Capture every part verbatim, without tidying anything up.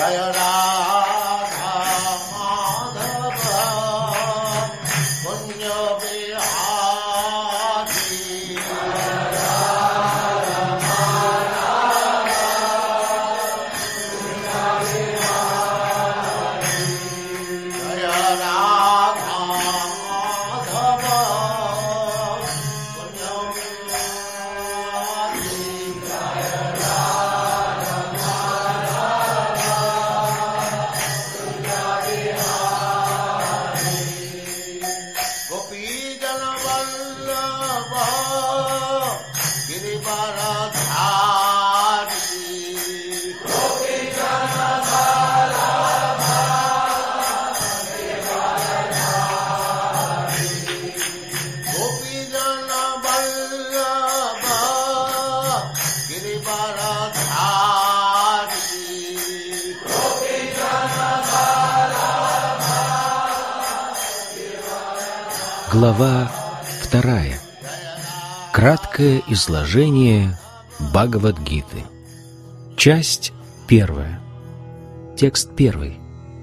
Глава вторая. Краткое изложение Бхагавад-гиты. Часть первая. Текст первый.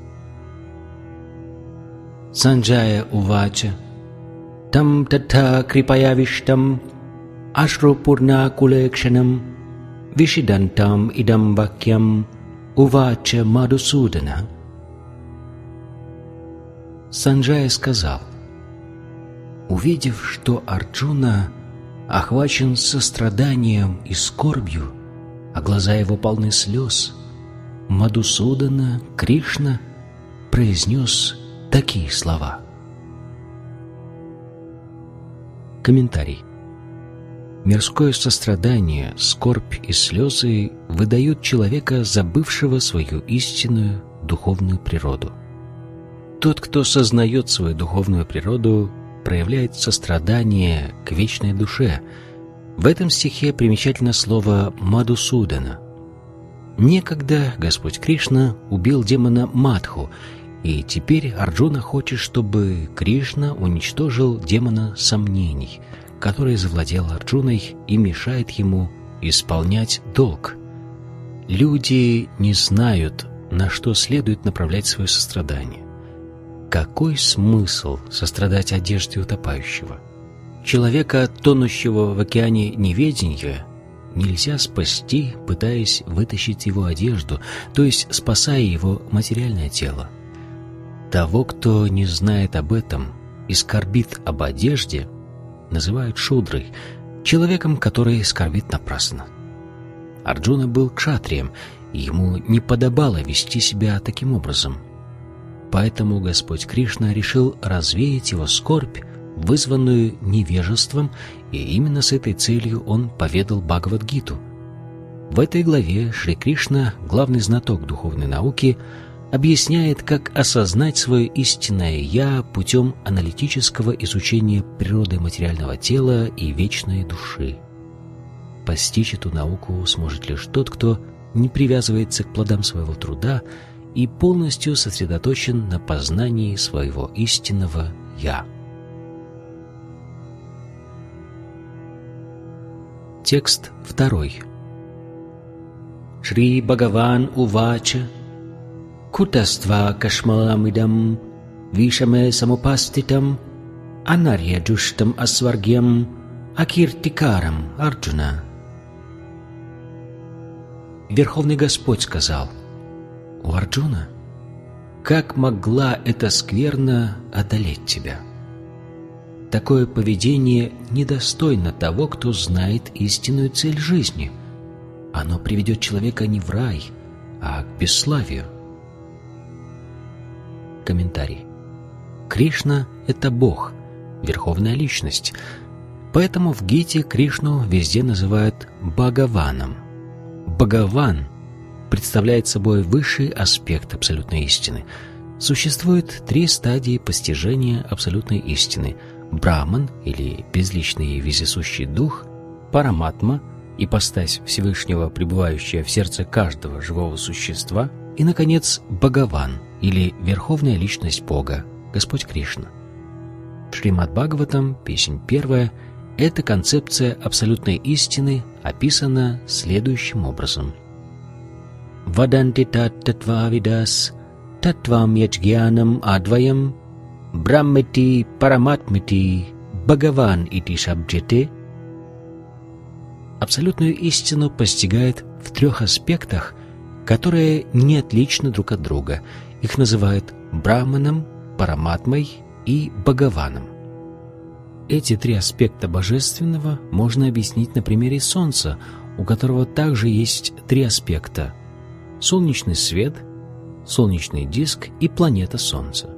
Санджая увача там татха крипаявиштам ашрупурна кулекшанам вишидантам идам вакьям увача Мадусудана. Санджая сказал: увидев, что Арджуна охвачен состраданием и скорбью, а глаза его полны слез, Мадусудана Кришна произнес такие слова. Комментарий. Мирское сострадание, скорбь и слезы выдают человека, забывшего свою истинную духовную природу. Тот, кто сознает свою духовную природу, проявляет сострадание к вечной душе. В этом стихе примечательно слово «Мадусудана». Некогда Господь Кришна убил демона Мадху, и теперь Арджуна хочет, чтобы Кришна уничтожил демона сомнений, который завладел Арджуной и мешает ему исполнять долг. Люди не знают, на что следует направлять свое сострадание. Какой смысл сострадать одежде утопающего? Человека, тонущего в океане неведения, нельзя спасти, пытаясь вытащить его одежду, то есть спасая его материальное тело. Того, кто не знает об этом и скорбит об одежде, называют шудрой, человеком, который скорбит напрасно. Арджуна был кшатрием, и ему не подобало вести себя таким образом. Поэтому Господь Кришна решил развеять его скорбь, вызванную невежеством, и именно с этой целью он поведал Бхагавад-гиту. В этой главе Шри Кришна, главный знаток духовной науки, объясняет, как осознать свое истинное «Я» путем аналитического изучения природы материального тела и вечной души. Постичь эту науку сможет лишь тот, кто не привязывается к плодам своего труда и полностью сосредоточен на познании своего истинного «Я». Текст второй. Шри Бхагаван увача кутаства кашмаламидам вишаме самупаститам анарьяджуштам асваргьям акиртикарам Арджуна. Верховный Господь сказал: «У Арджуна, как могла эта скверна одолеть тебя? Такое поведение недостойно того, кто знает истинную цель жизни. Оно приведет человека не в рай, а к бесславию». Комментарий. Кришна — это Бог, Верховная Личность, поэтому в Гите Кришну везде называют Бхагаваном. Бхагаван представляет собой высший аспект абсолютной истины. Существует три стадии постижения абсолютной истины: Брахман, или безличный и вездесущий дух, Параматма, ипостась Всевышнего, пребывающая в сердце каждого живого существа, и, наконец, Бхагаван, или Верховная Личность Бога, Господь Кришна. В Шримад-Бхагаватам, песнь первая, эта концепция абсолютной истины описана следующим образом. Vadanti tat tattvavidas tattvam yajnanam advayam brahmiti paramatmiti bhagavan iti shabjate. Абсолютную истину постигает в трех аспектах, которые не отличны друг от друга. Их называют Брахманом, Параматмой и Бхагаваном. Эти три аспекта божественного можно объяснить на примере Солнца, у которого также есть три аспекта — солнечный свет, солнечный диск и планета Солнца.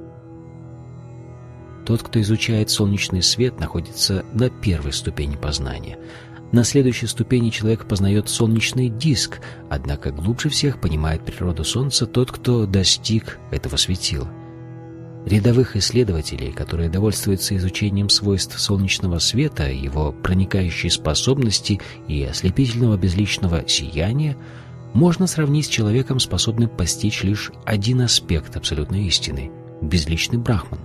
Тот, кто изучает солнечный свет, находится на первой ступени познания. На следующей ступени человек познает солнечный диск, однако глубже всех понимает природу Солнца тот, кто достиг этого светила. Рядовых исследователей, которые довольствуются изучением свойств солнечного света, его проникающей способности и ослепительного безличного сияния, можно сравнить с человеком, способным постичь лишь один аспект абсолютной истины — безличный Брахман.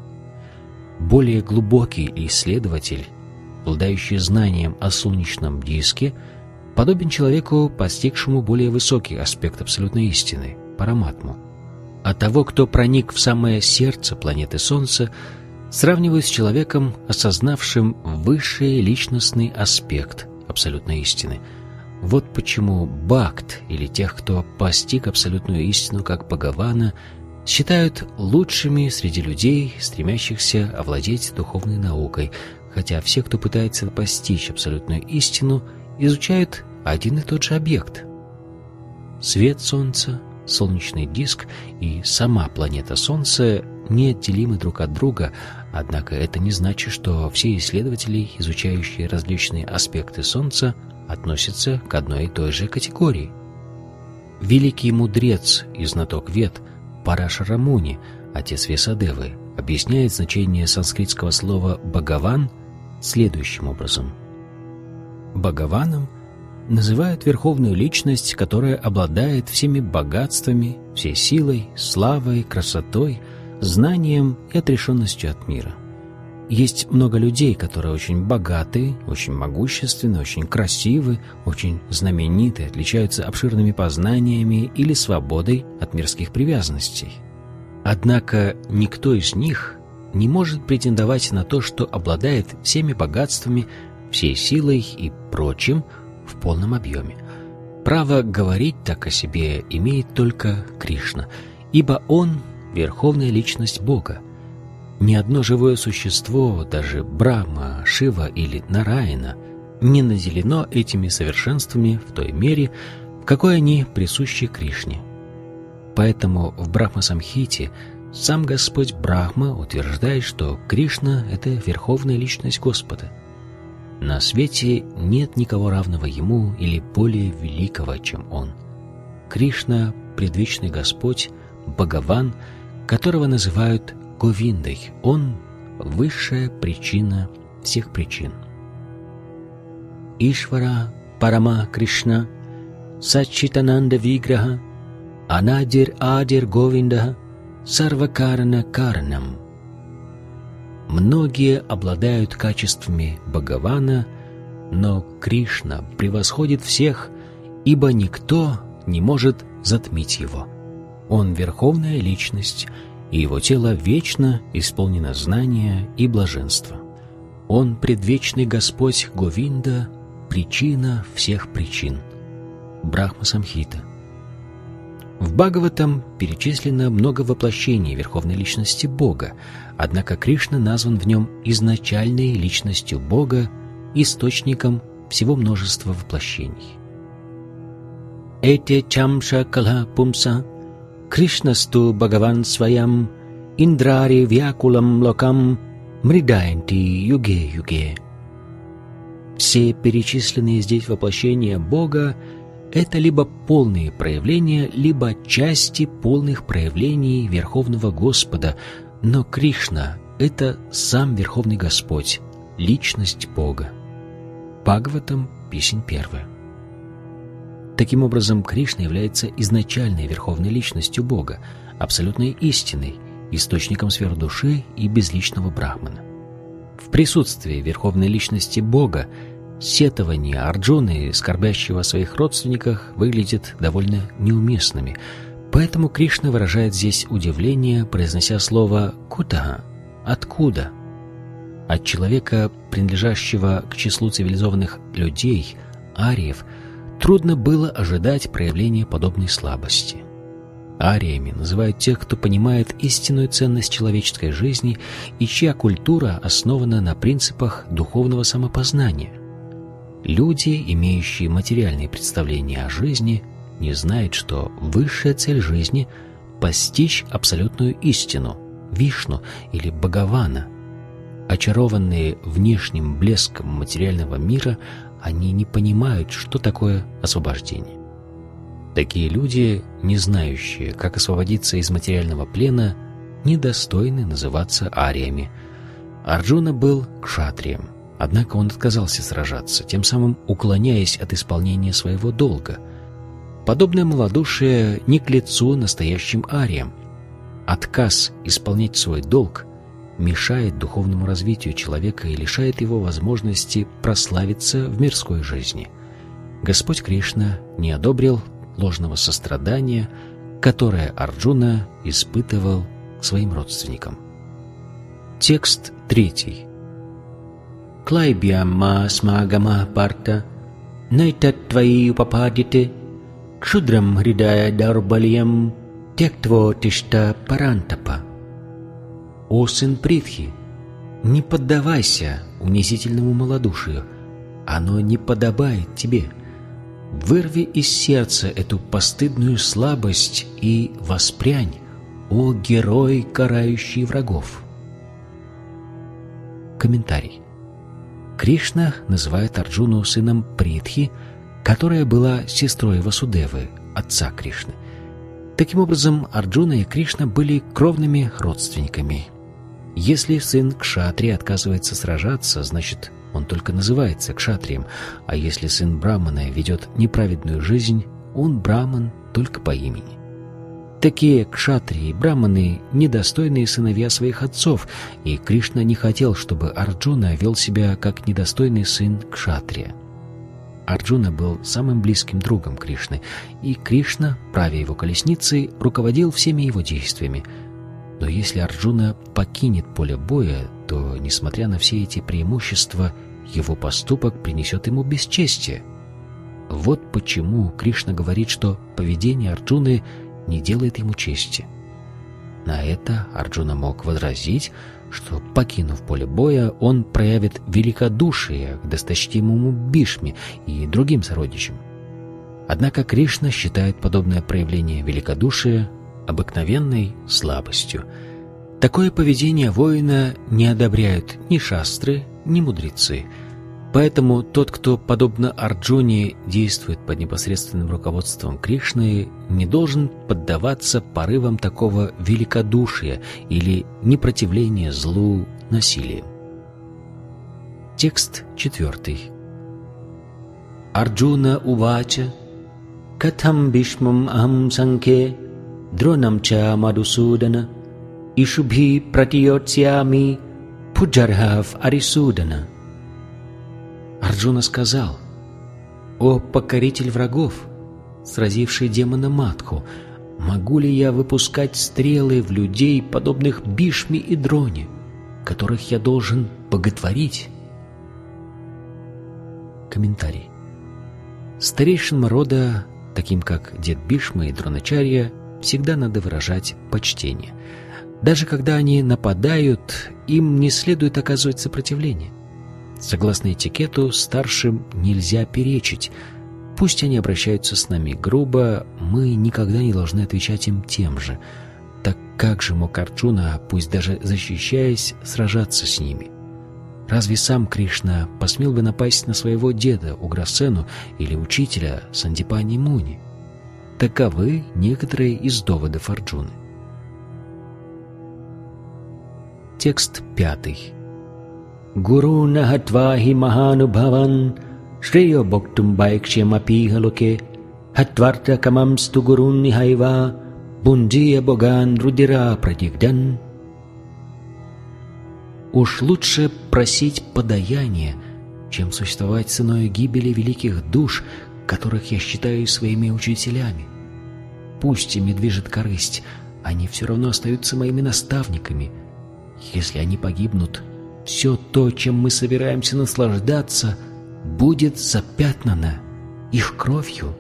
Более глубокий исследователь, обладающий знанием о солнечном диске, подобен человеку, постигшему более высокий аспект абсолютной истины — Параматму. А того, кто проник в самое сердце планеты Солнца, сравнивают с человеком, осознавшим высший личностный аспект абсолютной истины. Вот почему бхакт, или тех, кто постиг абсолютную истину как Бхагавана, считают лучшими среди людей, стремящихся овладеть духовной наукой, хотя все, кто пытается постичь абсолютную истину, изучают один и тот же объект. Свет Солнца, солнечный диск и сама планета Солнце неотделимы друг от друга, однако это не значит, что все исследователи, изучающие различные аспекты Солнца, относятся к одной и той же категории. Великий мудрец и знаток Вед Парашара Муни, отец Весадевы, объясняет значение санскритского слова «бхагаван» следующим образом. Бхагаваном называют верховную личность, которая обладает всеми богатствами, всей силой, славой, красотой, знанием и отрешенностью от мира. Есть много людей, которые очень богаты, очень могущественны, очень красивы, очень знамениты, отличаются обширными познаниями или свободой от мирских привязанностей. Однако никто из них не может претендовать на то, что обладает всеми богатствами, всей силой и прочим в полном объеме. Право говорить так о себе имеет только Кришна, ибо Он — верховная личность Бога. Ни одно живое существо, даже Брахма, Шива или Нараяна, не наделено этими совершенствами в той мере, в какой они присущи Кришне. Поэтому в Брахма-самхите сам Господь Брахма утверждает, что Кришна — это верховная личность Господа. На свете нет никого равного Ему или более великого, чем Он. Кришна — предвечный Господь, Бхагаван, которого называют Говиндой. Он — высшая причина всех причин. Ишвара Парама Кришна Саччитананда Виграха Анадир Адир Говинда Сарвакарана Карнам. Многие обладают качествами Бхагавана, но Кришна превосходит всех, ибо никто не может затмить его. Он — верховная личность, и его тело вечно исполнено знания и блаженства. Он — предвечный Господь Говинда, причина всех причин. Брахма-самхита. В Бхагаватам перечислено много воплощений верховной личности Бога, однако Кришна назван в нем изначальной личностью Бога, источником всего множества воплощений. Эте чамша калха пумса Кришнасту Бхагаван сваям индрари вьякулам локам мридаянти юге-юге. Все перечисленные здесь воплощения Бога — это либо полные проявления, либо части полных проявлений Верховного Господа, но Кришна — это сам Верховный Господь, личность Бога. Бхагаватам, песнь первая. Таким образом, Кришна является изначальной верховной личностью Бога, абсолютной истиной, источником сверхдуши и безличного Брахмана. В присутствии верховной личности Бога Сетования Арджуны, скорбящего о своих родственниках, выглядят довольно неуместными. Поэтому Кришна выражает здесь удивление, произнося слово «кутаха» — «откуда?». От человека, принадлежащего к числу цивилизованных людей, ариев, трудно было ожидать проявления подобной слабости. Ариями называют тех, кто понимает истинную ценность человеческой жизни и чья культура основана на принципах духовного самопознания. Люди, имеющие материальные представления о жизни, не знают, что высшая цель жизни — постичь абсолютную истину, Вишну или Бхагавана. Очарованные внешним блеском материального мира, они не понимают, что такое освобождение. Такие люди, не знающие, как освободиться из материального плена, недостойны называться ариями. Арджуна был кшатрием, однако он отказался сражаться, тем самым уклоняясь от исполнения своего долга. Подобное малодушие не к лицу настоящим ариям. Отказ исполнять свой долг мешает духовному развитию человека и лишает его возможности прославиться в мирской жизни. Господь Кришна не одобрил ложного сострадания, которое Арджуна испытывал к своим родственникам. Текст третий. Клайбьямма смагама парта найтатваи упападите кшудрам хридая дарбальям тектво тишта парантапа. О сын Притхи, не поддавайся унизительному малодушию, оно не подобает тебе. Вырви из сердца эту постыдную слабость и воспрянь, о герой, карающий врагов. Комментарий. Кришна называет Арджуну сыном Притхи, которая была сестрой Васудевы, отца Кришны. Таким образом, Арджуна и Кришна были кровными родственниками. Если сын кшатрия отказывается сражаться, значит, он только называется кшатрием, а если сын брамана ведет неправедную жизнь, он браман только по имени. Такие кшатрии и браманы — недостойные сыновья своих отцов, и Кришна не хотел, чтобы Арджуна вел себя как недостойный сын кшатрия. Арджуна был самым близким другом Кришны, и Кришна, правя его колесницей, руководил всеми его действиями. Но если Арджуна покинет поле боя, то, несмотря на все эти преимущества, его поступок принесет ему бесчестие. Вот почему Кришна говорит, что поведение Арджуны не делает ему чести. На это Арджуна мог возразить, что, покинув поле боя, он проявит великодушие к досточтимому Бхишме и другим сородичам. Однако Кришна считает подобное проявление великодушия обыкновенной слабостью. Такое поведение воина не одобряют ни шастры, ни мудрецы. Поэтому тот, кто, подобно Арджуне, действует под непосредственным руководством Кришны, не должен поддаваться порывам такого великодушия или непротивления злу насилием. Текст четвертый. Арджуна увача катхам бишмам ахам санке дронам ча мадусудана ишубхи пратиотсями пуджархав арисудана. Арджуна сказал: «О покоритель врагов, сразивший демона Матху, могу ли я выпускать стрелы в людей, подобных Бишме и Дроне, которых я должен боготворить?» Комментарий. Старейшинам рода, таким как дед Бишма и Дроначарья, всегда надо выражать почтение. Даже когда они нападают, им не следует оказывать сопротивление. Согласно этикету, старшим нельзя перечить. Пусть они обращаются с нами грубо, мы никогда не должны отвечать им тем же. Так как же мог Арджуна, пусть даже защищаясь, сражаться с ними? Разве сам Кришна посмел бы напасть на своего деда Уграсену или учителя Сандипани Муни? Таковы некоторые из доводов Арджуны. Текст пятый. Гуру нахатвахи маханубхаван шреyo боктум байкшем апихалоке хатварта камамсту гурун нихайва бунджия боган рудира прадигдан. Уж лучше просить подаяние, чем существовать ценой гибели великих душ, которых я считаю своими учителями. Пусть ими движет корысть, они все равно остаются моими наставниками. Если они погибнут, все то, чем мы собираемся наслаждаться, будет запятнано их кровью.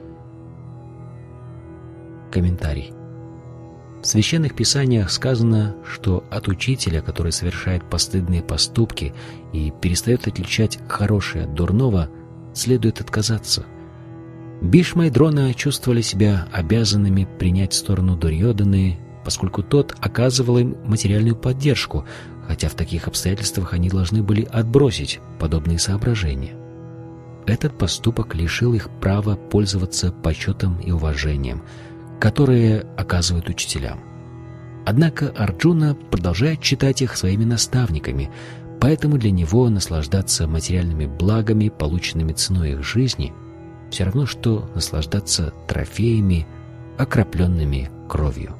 Комментарий. В священных писаниях сказано, что от учителя, который совершает постыдные поступки и перестает отличать хорошее от дурного, следует отказаться. Бишма и Дрона чувствовали себя обязанными принять сторону Дурьоданы, поскольку тот оказывал им материальную поддержку, хотя в таких обстоятельствах они должны были отбросить подобные соображения. Этот поступок лишил их права пользоваться почетом и уважением, которые оказывают учителям. Однако Арджуна продолжает считать их своими наставниками, поэтому для него наслаждаться материальными благами, полученными ценой их жизни, все равно, что наслаждаться трофеями, окропленными кровью.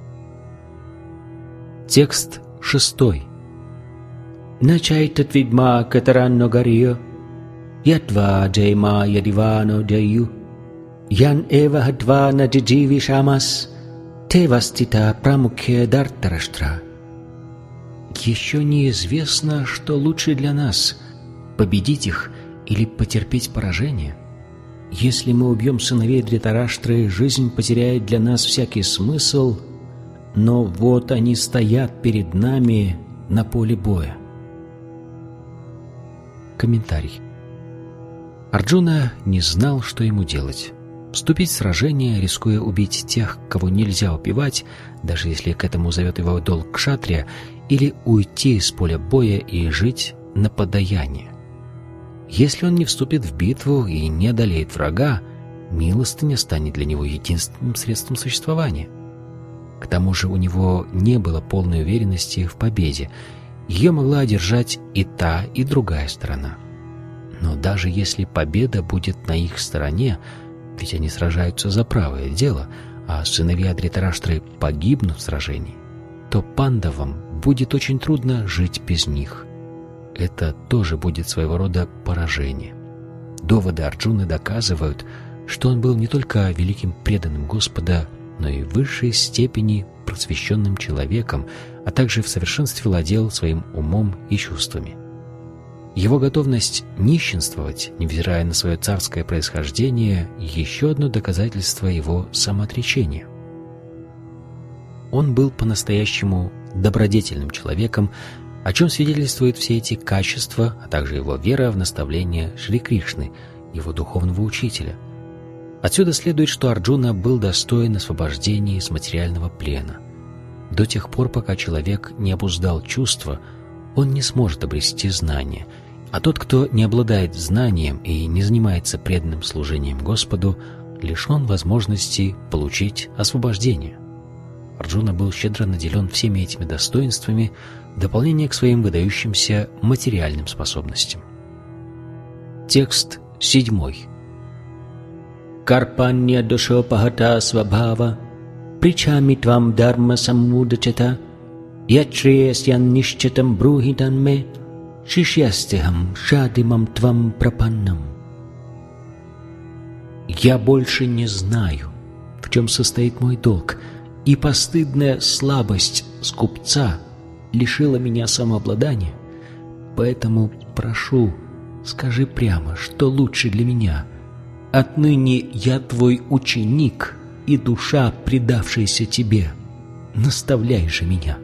Текст шестой. «Начайтат видма катаранно гарьё, ятва джейма ядивано джаю, ян эва хатва наджидживи шамас, тевастита прамукхе дартараштра». Еще неизвестно, что лучше для нас — победить их или потерпеть поражение. Если мы убьем сыновей Дритараштры, жизнь потеряет для нас всякий смысл, но вот они стоят перед нами на поле боя. Комментарий. Арджуна не знал, что ему делать. Вступить в сражение, рискуя убить тех, кого нельзя убивать, даже если к этому зовет его долг кшатрия, или уйти с поля боя и жить на подаяние. Если он не вступит в битву и не одолеет врага, милостыня станет для него единственным средством существования. К тому же у него не было полной уверенности в победе. Ее могла одержать и та, и другая сторона. Но даже если победа будет на их стороне, ведь они сражаются за правое дело, а сыновья Дритараштры погибнут в сражении, то пандавам будет очень трудно жить без них. Это тоже будет своего рода поражение. Доводы Арджуны доказывают, что он был не только великим преданным Господа, но и в высшей степени просвещенным человеком, а также в совершенстве владел своим умом и чувствами. Его готовность нищенствовать, невзирая на свое царское происхождение, еще одно доказательство его самоотречения. Он был по-настоящему добродетельным человеком, о чем свидетельствуют все эти качества, а также его вера в наставления Шри Кришны, его духовного учителя. Отсюда следует, что Арджуна был достоин освобождения из материального плена. До тех пор, пока человек не обуздал чувства, он не сможет обрести знания, а тот, кто не обладает знанием и не занимается преданным служением Господу, лишен возможности получить освобождение. Арджуна был щедро наделен всеми этими достоинствами в дополнение к своим выдающимся материальным способностям. Текст седьмой. «Карпанья душопахата свабхава, причами твам дарма саммудачата, ячреясьян нишчатам брухиданме, шишьястехам шадимам твам прапаннам». «Я больше не знаю, в чем состоит мой долг, и постыдная слабость скупца лишила меня самообладания. Поэтому прошу, скажи прямо, что лучше для меня. Отныне я твой ученик и душа, предавшаяся тебе. Наставляй же меня».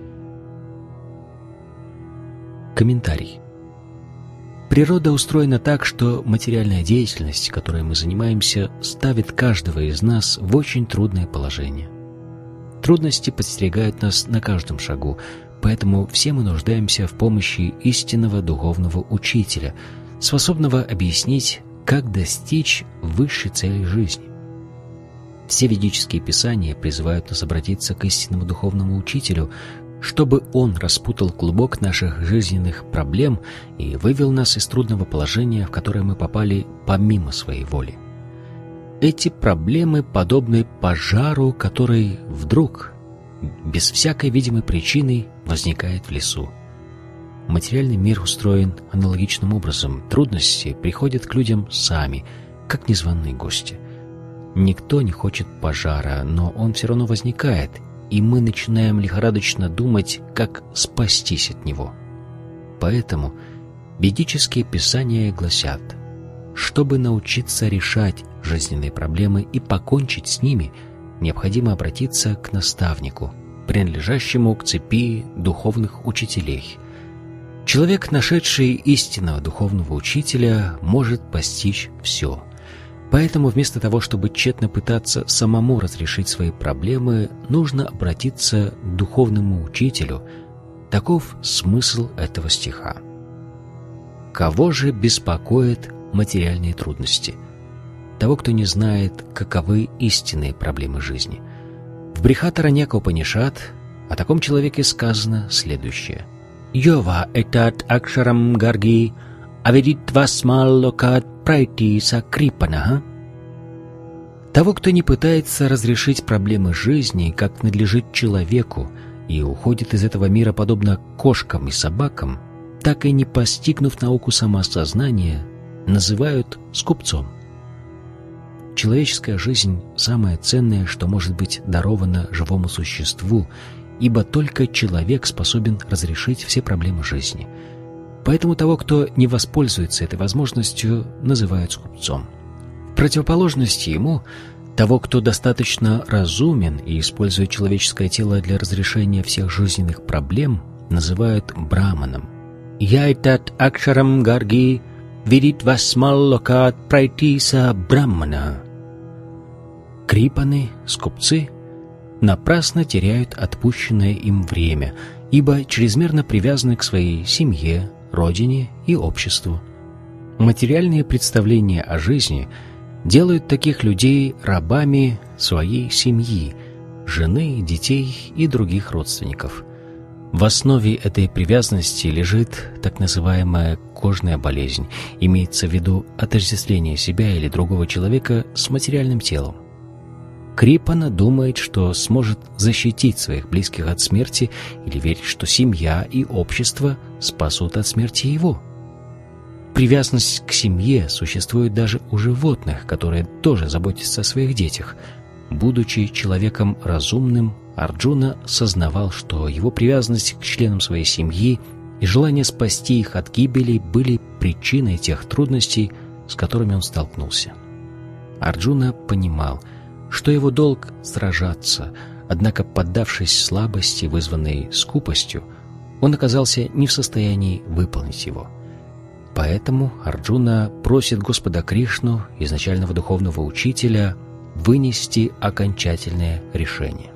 Комментарий. Природа устроена так, что материальная деятельность, которой мы занимаемся, ставит каждого из нас в очень трудное положение. Трудности подстерегают нас на каждом шагу, поэтому все мы нуждаемся в помощи истинного духовного учителя, способного объяснить, как достичь высшей цели жизни. Все ведические писания призывают нас обратиться к истинному духовному учителю, чтобы он распутал клубок наших жизненных проблем и вывел нас из трудного положения, в которое мы попали помимо своей воли. Эти проблемы подобны пожару, который вдруг, без всякой видимой причины, возникает в лесу. Материальный мир устроен аналогичным образом. Трудности приходят к людям сами, как незваные гости. Никто не хочет пожара, но он все равно возникает, и мы начинаем лихорадочно думать, как спастись от него. Поэтому ведические писания гласят: чтобы научиться решать жизненные проблемы и покончить с ними, необходимо обратиться к наставнику, принадлежащему к цепи духовных учителей. Человек, нашедший истинного духовного учителя, может постичь все. Поэтому вместо того, чтобы тщетно пытаться самому разрешить свои проблемы, нужно обратиться к духовному учителю. Таков смысл этого стиха. Кого же беспокоят материальные трудности? Того, кто не знает, каковы истинные проблемы жизни. В Брихатараньяка Упанишад о таком человеке сказано следующее: «Йова этат акшарам гарги аведитвасмал локат прайти сакрипанаха». Того, кто не пытается разрешить проблемы жизни, как надлежит человеку, и уходит из этого мира подобно кошкам и собакам, так и не постигнув науку самоосознания, называют скупцом. Человеческая жизнь – самое ценное, что может быть даровано живому существу, ибо только человек способен разрешить все проблемы жизни. Поэтому того, кто не воспользуется этой возможностью, называют скупцом. В противоположность ему, того, кто достаточно разумен и использует человеческое тело для разрешения всех жизненных проблем, называют браманом. «Яйтат акшарам гарги видит васмал локат прайтиса браммана». Крипаны, скупцы, напрасно теряют отпущенное им время, ибо чрезмерно привязаны к своей семье, родине и обществу. Материальные представления о жизни делают таких людей рабами своей семьи, жены, детей и других родственников. В основе этой привязанности лежит так называемая кожная болезнь, имеется в виду отождествление себя или другого человека с материальным телом. Крипана думает, что сможет защитить своих близких от смерти, или верит, что семья и общество спасут от смерти его. Привязанность к семье существует даже у животных, которые тоже заботятся о своих детях. Будучи человеком разумным, Арджуна сознавал, что его привязанность к членам своей семьи и желание спасти их от гибели были причиной тех трудностей, с которыми он столкнулся. Арджуна понимал, что его долг — сражаться, однако, поддавшись слабости, вызванной скупостью, он оказался не в состоянии выполнить его. Поэтому Арджуна просит Господа Кришну, изначального духовного учителя, вынести окончательное решение.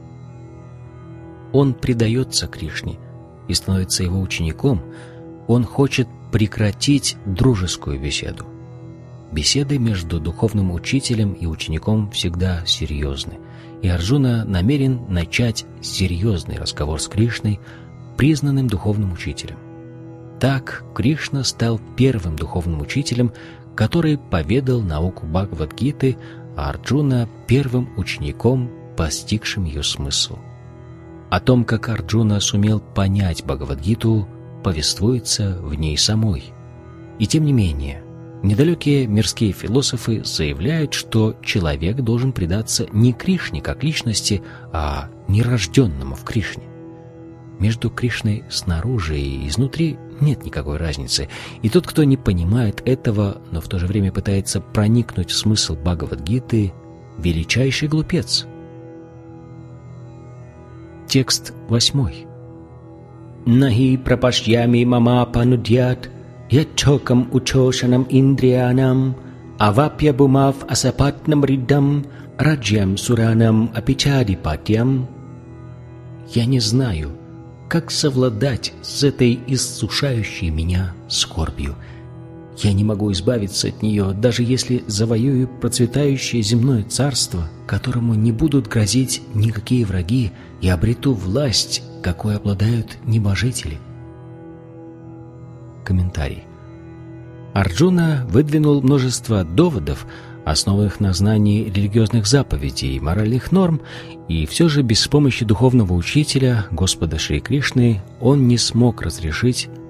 Он предается Кришне и становится его учеником. Он хочет прекратить дружескую беседу. Беседы между духовным учителем и учеником всегда серьезны, и Арджуна намерен начать серьезный разговор с Кришной, признанным духовным учителем. Так Кришна стал первым духовным учителем, который поведал науку Бхагавад-гиты, а Арджуна — первым учеником, постигшим ее смысл. О том, как Арджуна сумел понять Бхагавад-гиту, повествуется в ней самой. И тем не менее, недалекие мирские философы заявляют, что человек должен предаться не Кришне как личности, а нерожденному в Кришне. Между Кришной снаружи и изнутри нет никакой разницы, и тот, кто не понимает этого, но в то же время пытается проникнуть в смысл Бхагавад-гиты, величайший глупец. Текст восьмой. «Нахи прапашьями мама панудьят ячокам учошанам индриянам авапья бумав асапатнам риддам раджьям суранам апичадипатьям». Я не знаю, как совладать с этой иссушающей меня скорбью. Я не могу избавиться от нее, даже если завоюю процветающее земное царство, которому не будут грозить никакие враги, и обрету власть, какой обладают небожители. Комментарий. Арджуна выдвинул множество доводов, основанных на знании религиозных заповедей и моральных норм, и все же без помощи духовного учителя, Господа Шри Кришны, он не смог разрешить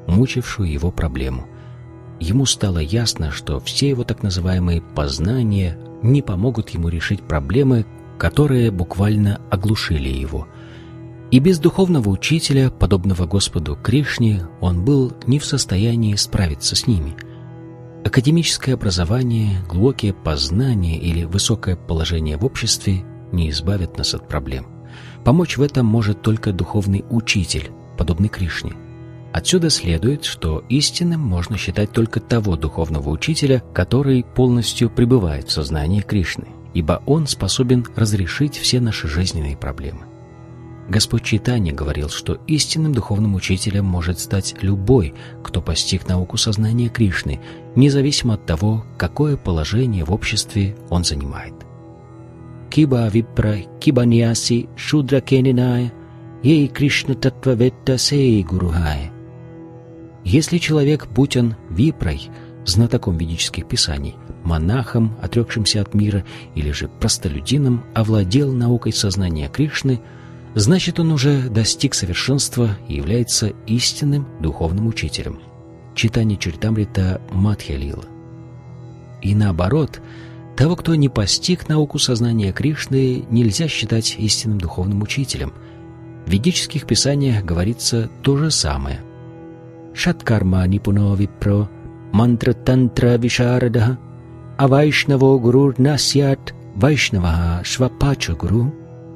мучившую его проблему. Ему стало ясно, что все его так называемые познания не помогут ему решить проблемы, которые буквально оглушили его. И без духовного учителя, подобного Господу Кришне, он был не в состоянии справиться с ними. Академическое образование, глубокие познания или высокое положение в обществе не избавят нас от проблем. Помочь в этом может только духовный учитель, подобный Кришне. Отсюда следует, что истинным можно считать только того духовного учителя, который полностью пребывает в сознании Кришны, ибо он способен разрешить все наши жизненные проблемы. Господь Чайтанья говорил, что истинным духовным учителем может стать любой, кто постиг науку сознания Кришны, независимо от того, какое положение в обществе он занимает. «Киба випра, киба ньяси, шудра кениная, ей Кришна татваветта сей гурухая». Если человек, будь он випрой, знатоком ведических писаний, монахом, отрекшимся от мира, или же простолюдином, овладел наукой сознания Кришны, значит, он уже достиг совершенства и является истинным духовным учителем. Читание Чаритамрита Мадхья-лила. И наоборот, того, кто не постиг науку сознания Кришны, нельзя считать истинным духовным учителем. В ведических писаниях говорится то же самое. «Шаткарма нипуно випро, мантра-тантра вишарадаха, а вайшнаво гурур насят, вайшнаваха швапача гуру».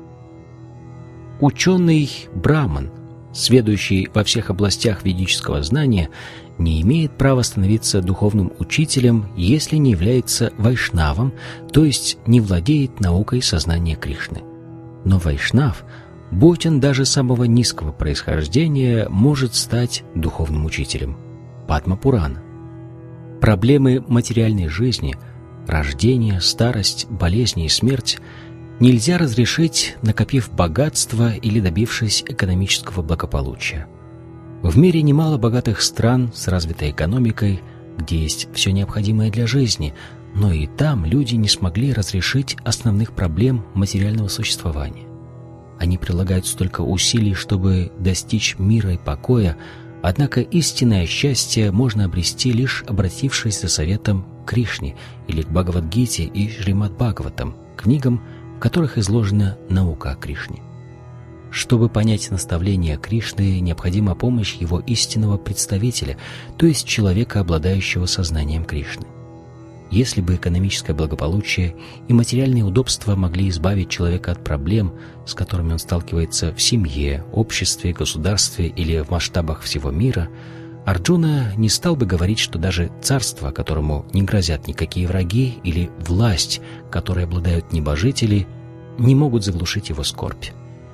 Ученый браман, сведущий во всех областях ведического знания, не имеет права становиться духовным учителем, если не является вайшнавом, то есть не владеет наукой сознания Кришны. Но вайшнав, будь он даже самого низкого происхождения, может стать духовным учителем. Падма-пурана. Проблемы материальной жизни, рождение, старость, болезни и смерть нельзя разрешить, накопив богатство или добившись экономического благополучия. В мире немало богатых стран с развитой экономикой, где есть все необходимое для жизни, но и там люди не смогли разрешить основных проблем материального существования. Они прилагают столько усилий, чтобы достичь мира и покоя, однако истинное счастье можно обрести, лишь обратившись за советом к Кришне или к Бхагавад-гите и Шримад-Бхагаватам, книгам, в которых изложена наука о Кришне. Чтобы понять наставления Кришны, необходима помощь его истинного представителя, то есть человека, обладающего сознанием Кришны. Если бы экономическое благополучие и материальные удобства могли избавить человека от проблем, с которыми он сталкивается в семье, обществе, государстве или в масштабах всего мира, Арджуна не стал бы говорить, что даже царство, которому не грозят никакие враги, или власть, которой обладают небожители, не могут заглушить его скорбь.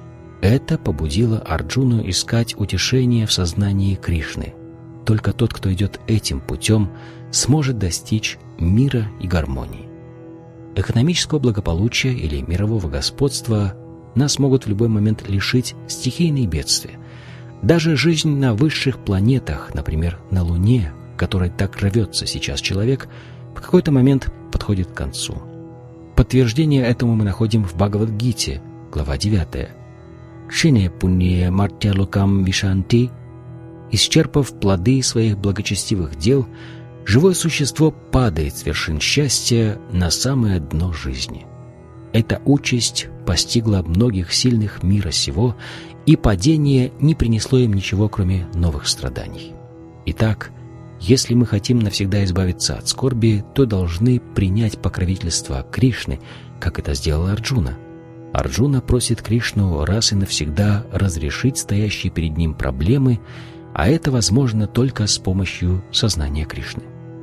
Это побудило Арджуну искать утешение в сознании Кришны. Только тот, кто идет этим путем, сможет достичь мира и гармонии. Экономического благополучия или мирового господства нас могут в любой момент лишить стихийные бедствия. Даже жизнь на высших планетах, например, на Луне, к которой так рвется сейчас человек, в какой-то момент подходит к концу. Подтверждение этому мы находим в Бхагавад-гите, глава девятая. «Кшине пунье мартялокам вишанти». Исчерпав плоды своих благочестивых дел, живое существо падает с вершин счастья на самое дно жизни. Эта участь постигла многих сильных мира сего, и падение не принесло им ничего, кроме новых страданий. Итак, если мы хотим навсегда избавиться от скорби, то должны принять покровительство Кришны, как это сделал Арджуна. Арджуна просит Кришну раз и навсегда разрешить стоящие перед ним проблемы, а это возможно только с помощью сознания Кришны.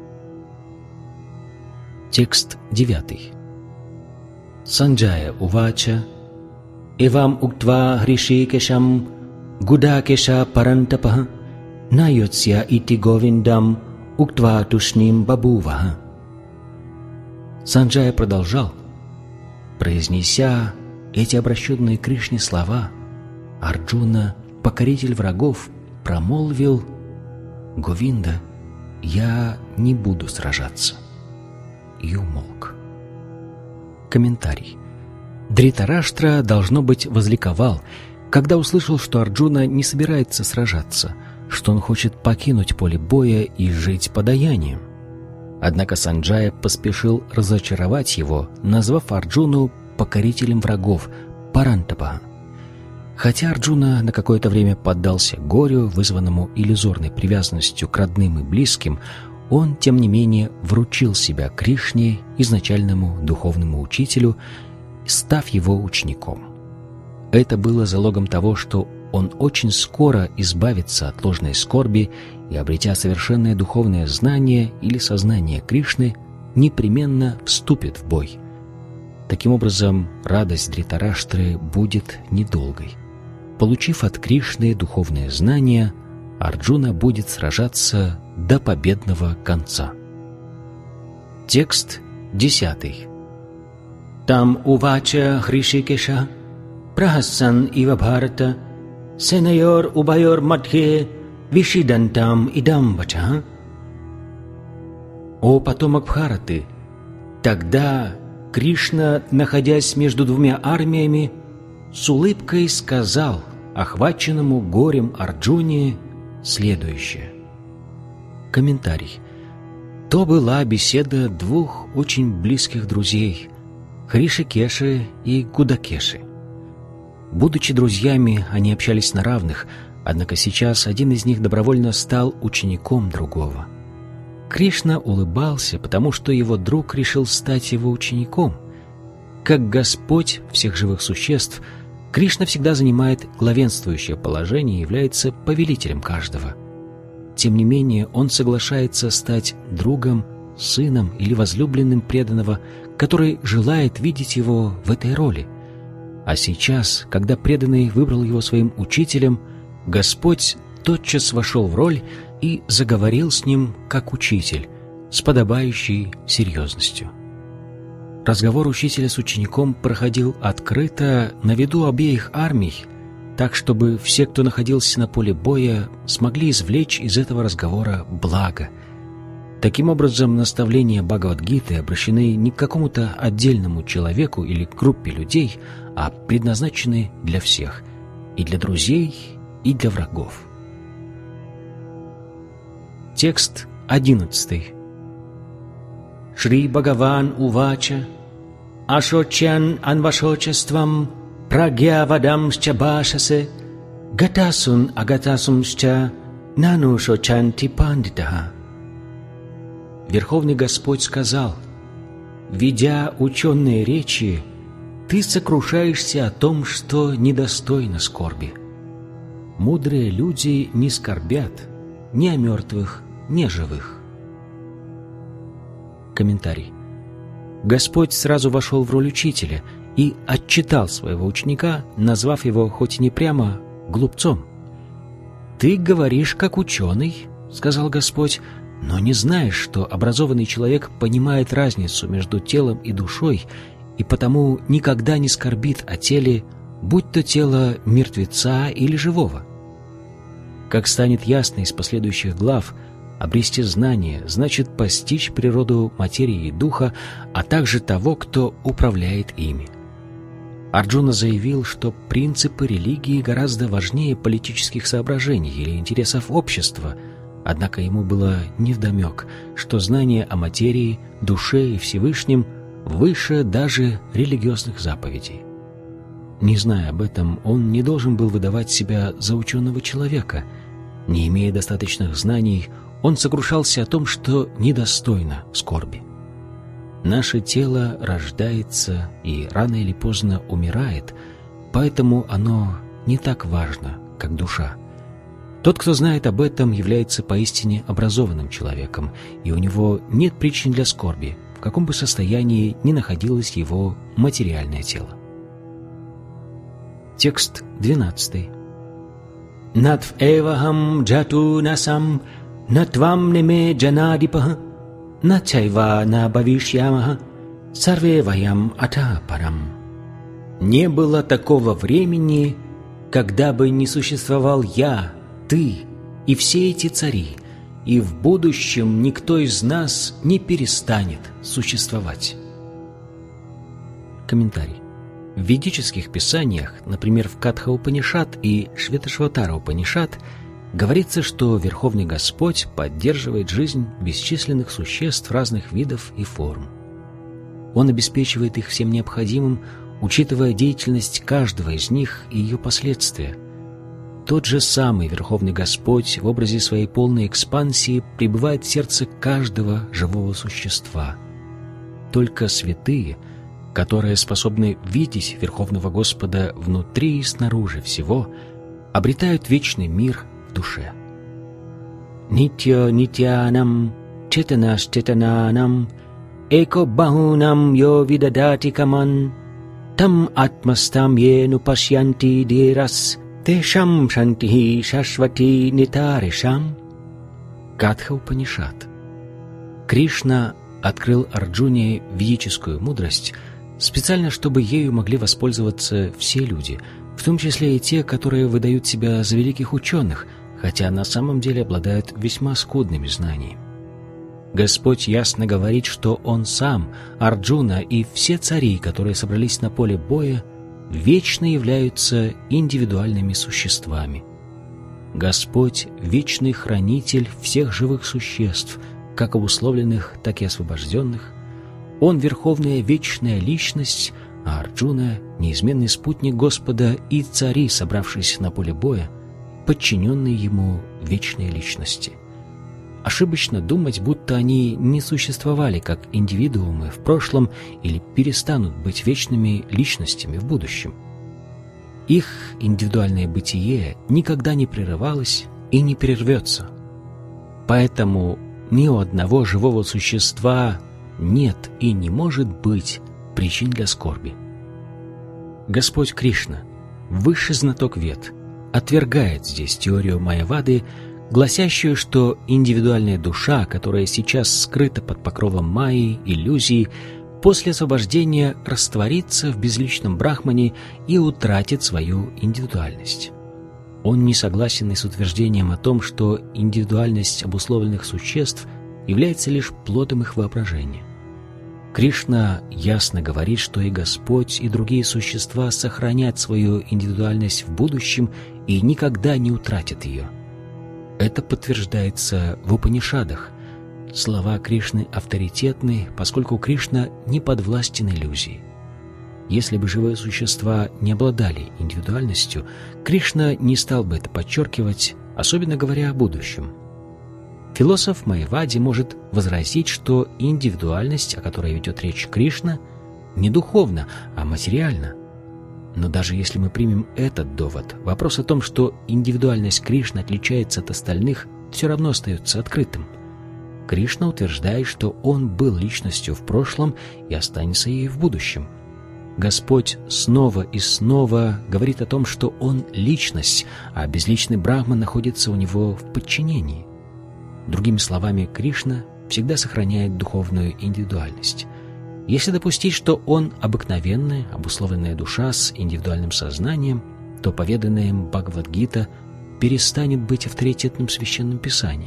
Текст девятый. Санджая увача, эвам уктва хришикешам, гудакеша парантапаха, найотсья ити говиндам, уктва тушним бабуваха. Санджая продолжал, произнеся эти обращенные к Кришне слова, Арджуна, покоритель врагов, промолвил: «Говинда, я не буду сражаться», и умолк. Комментарий. Дритараштра, должно быть, возликовал, когда услышал, что Арджуна не собирается сражаться, что он хочет покинуть поле боя и жить подаянием. Однако Санджая поспешил разочаровать его, назвав Арджуну покорителем врагов, Парантапа. Хотя Арджуна на какое-то время поддался горю, вызванному иллюзорной привязанностью к родным и близким, он, тем не менее, вручил себя Кришне, изначальному духовному учителю, став его учеником. Это было залогом того, что он очень скоро избавится от ложной скорби и, обретя совершенное духовное знание или сознание Кришны, непременно вступит в бой. Таким образом, радость Дритараштры будет недолгой. Получив от Кришны духовное знание, Арджуна будет сражаться до победного конца. Текст десятый. Там увача Хришикеша, прахасан ива Бхарата, сенайор убайор мадхе, вишидантам идам вача. О потомок Бхараты! Тогда Кришна, находясь между двумя армиями, с улыбкой сказал охваченному горем Арджуне следующее. Комментарий. То была беседа двух очень близких друзей, Хришикеши и Гудакеши. Будучи друзьями, они общались на равных, однако сейчас один из них добровольно стал учеником другого. Кришна улыбался, потому что его друг решил стать его учеником. Как Господь всех живых существ, Кришна всегда занимает главенствующее положение и является повелителем каждого. Тем не менее, он соглашается стать другом, сыном или возлюбленным преданного, который желает видеть его в этой роли. А сейчас, когда преданный выбрал его своим учителем, Господь тотчас вошел в роль и заговорил с ним как учитель, с подобающей серьезностью. Разговор учителя с учеником проходил открыто на виду обеих армий, так, чтобы все, кто находился на поле боя, смогли извлечь из этого разговора благо. Таким образом, наставления Бхагавад-гиты обращены не к какому-то отдельному человеку или группе людей, а предназначены для всех, и для друзей, и для врагов. Текст одиннадцатый. Шри Бхагаван увача, ашочян анвашочествам, прагьявадамсча башасе, гатасун агатасумсча, нанушочанти пандитаха. Верховный Господь сказал: «Ведя ученые речи, ты сокрушаешься о том, что недостойно скорби. Мудрые люди не скорбят ни о мертвых, ни о живых». Комментарий. Господь сразу вошел в роль учителя и отчитал своего ученика, назвав его, хоть и не прямо, глупцом. «Ты говоришь как ученый, — сказал Господь, — но не знаешь, что образованный человек понимает разницу между телом и душой и потому никогда не скорбит о теле, будь то тело мертвеца или живого. Как станет ясно из последующих глав, обрести знание значит постичь природу материи и духа, а также того, кто управляет ими. Арджуна заявил, что принципы религии гораздо важнее политических соображений или интересов общества, однако ему было невдомек, что знание о материи, душе и Всевышнем выше даже религиозных заповедей. Не зная об этом, он не должен был выдавать себя за ученого человека. Не имея достаточных знаний, он сокрушался о том, что недостойно скорби. Наше тело рождается и рано или поздно умирает, поэтому оно не так важно, как душа. Тот, кто знает об этом, является поистине образованным человеком, и у него нет причин для скорби, в каком бы состоянии ни находилось его материальное тело. Текст двенадцатый. Натв эвахам джату насам, натвам неме джанадипаха, начайва на бавишьямаха, сарве ваям ата парам. Не было такого времени, когда бы не существовал я, ты и все эти цари, и в будущем никто из нас не перестанет существовать. Комментарий. В ведических писаниях, например, в Катха-Упанишад и Шветашватара-Упанишад, говорится, что Верховный Господь поддерживает жизнь бесчисленных существ разных видов и форм. Он обеспечивает их всем необходимым, учитывая деятельность каждого из них и ее последствия. Тот же самый Верховный Господь в образе своей полной экспансии пребывает в сердце каждого живого существа. Только святые, которые способны видеть Верховного Господа внутри и снаружи всего, обретают вечный мир в душе. Нитья нитьянам, четанаш четананам, эко бахунам йо видадати каман, там атмастам ену пашьянти дирас, тешам шантихи шашвати нитаришам. Катха Упанишад. Кришна открыл Арджуне ведическую мудрость специально, чтобы ею могли воспользоваться все люди, в том числе и те, которые выдают себя за великих ученых, хотя на самом деле обладают весьма скудными знаниями. Господь ясно говорит, что Он сам, Арджуна и все цари, которые собрались на поле боя, вечно являются индивидуальными существами. Господь — вечный хранитель всех живых существ, как обусловленных, так и освобожденных. Он — верховная вечная личность, а Арджуна — неизменный спутник Господа и цари, собравшиеся на поле боя, подчиненные Ему вечной личности. Ошибочно думать, будто они не существовали как индивидуумы в прошлом или перестанут быть вечными личностями в будущем. Их индивидуальное бытие никогда не прерывалось и не прервется. Поэтому ни у одного живого существа нет и не может быть причин для скорби. Господь Кришна, высший знаток Вед, отвергает здесь теорию Майявады, гласящую, что индивидуальная душа, которая сейчас скрыта под покровом майи, иллюзии, после освобождения растворится в безличном брахмане и утратит свою индивидуальность. Он не согласен и с утверждением о том, что индивидуальность обусловленных существ является лишь плодом их воображения. Кришна ясно говорит, что и Господь, и другие существа сохранят свою индивидуальность в будущем и никогда не утратят ее. Это подтверждается в Упанишадах. Слова Кришны авторитетны, поскольку Кришна не подвластен иллюзии. Если бы живые существа не обладали индивидуальностью, Кришна не стал бы это подчеркивать, особенно говоря о будущем. Философ Майявади может возразить, что индивидуальность, о которой ведет речь Кришна, не духовна, а материальна. Но даже если мы примем этот довод, вопрос о том, что индивидуальность Кришны отличается от остальных, все равно остается открытым. Кришна утверждает, что Он был личностью в прошлом и останется ею в будущем. Господь снова и снова говорит о том, что Он — личность, а безличный Брахман находится у Него в подчинении. Другими словами, Кришна всегда сохраняет духовную индивидуальность. Если допустить, что Он — обыкновенная, обусловленная душа с индивидуальным сознанием, то поведанная им Бхагавад-гита перестанет быть авторитетным в Священном Писании.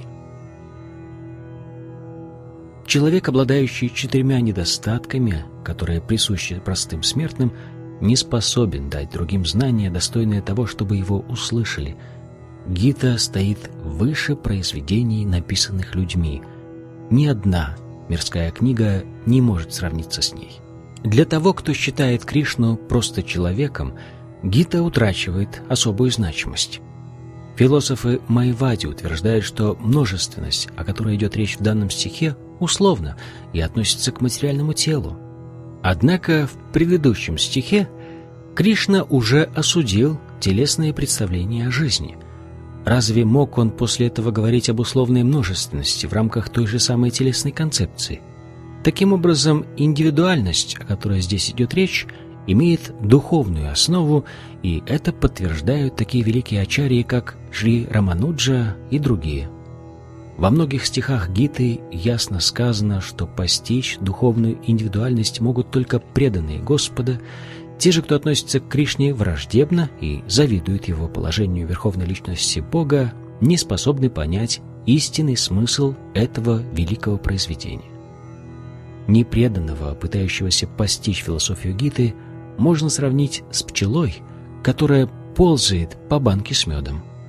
Человек, обладающий четырьмя недостатками, которые присущи простым смертным, не способен дать другим знания, достойные того, чтобы его услышали. Гита стоит выше произведений, написанных людьми. Ни одна мирская книга не может сравниться с ней. Для того, кто считает Кришну просто человеком, Гита утрачивает особую значимость. Философы Майявади утверждают, что множественность, о которой идет речь в данном стихе, условна и относится к материальному телу. Однако в предыдущем стихе Кришна уже осудил телесные представления о жизни. Разве мог он после этого говорить об условной множественности в рамках той же самой телесной концепции? Таким образом, индивидуальность, о которой здесь идет речь, имеет духовную основу, и это подтверждают такие великие ачарьи, как Шри Рамануджа и другие. Во многих стихах Гиты ясно сказано, что постичь духовную индивидуальность могут только преданные Господа, те же, кто относится к Кришне враждебно и завидует его положению верховной личности Бога, не способны понять истинный смысл этого великого произведения. Непреданного, пытающегося постичь философию Гиты, можно сравнить с пчелой, которая ползает по банке с медом.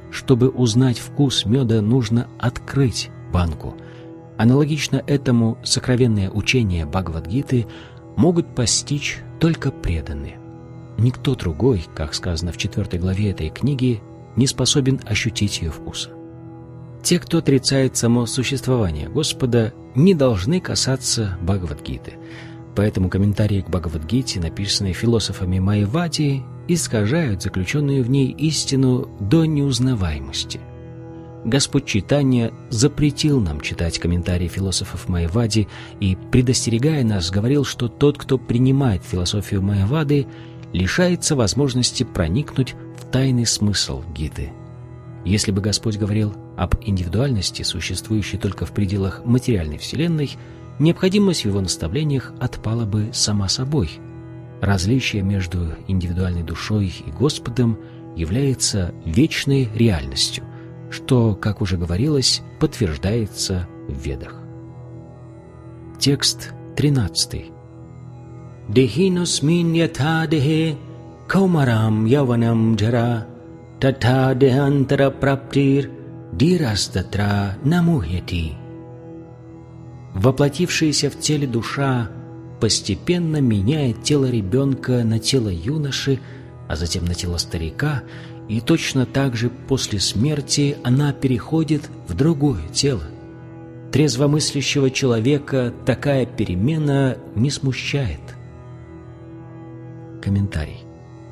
чтобы узнать вкус меда, нужно открыть банку. Аналогично этому сокровенное учение Бхагавад-гиты могут постичь только преданные. Никто другой, как сказано в четвертой главе этой книги, не способен ощутить ее вкуса. Те, кто отрицает само существование Господа, не должны касаться Бхагавад-гиты. Поэтому комментарии к Бхагавад-гите, написанные философами Майявади, искажают заключенную в ней истину до неузнаваемости. Господь Чайтанья запретил нам читать комментарии философов Майявади и, предостерегая нас, говорил, что тот, кто принимает философию Майявады, лишается возможности проникнуть в тайный смысл гиты. Если бы Господь говорил об индивидуальности, существующей только в пределах материальной вселенной, необходимость в его наставлениях отпала бы сама собой. Различие между индивидуальной душой и Господом является вечной реальностью, что, как уже говорилось, подтверждается в Ведах. Текст тринадцатый. Дехиносмин ятха дехе каумарам яванам джара татха дехантара праптир дирастатра намухьяти. Воплотившаяся в теле душа постепенно меняет тело ребенка на тело юноши, а затем на тело старика, и точно так же после смерти она переходит в другое тело. Трезвомыслящего человека такая перемена не смущает. Комментарий.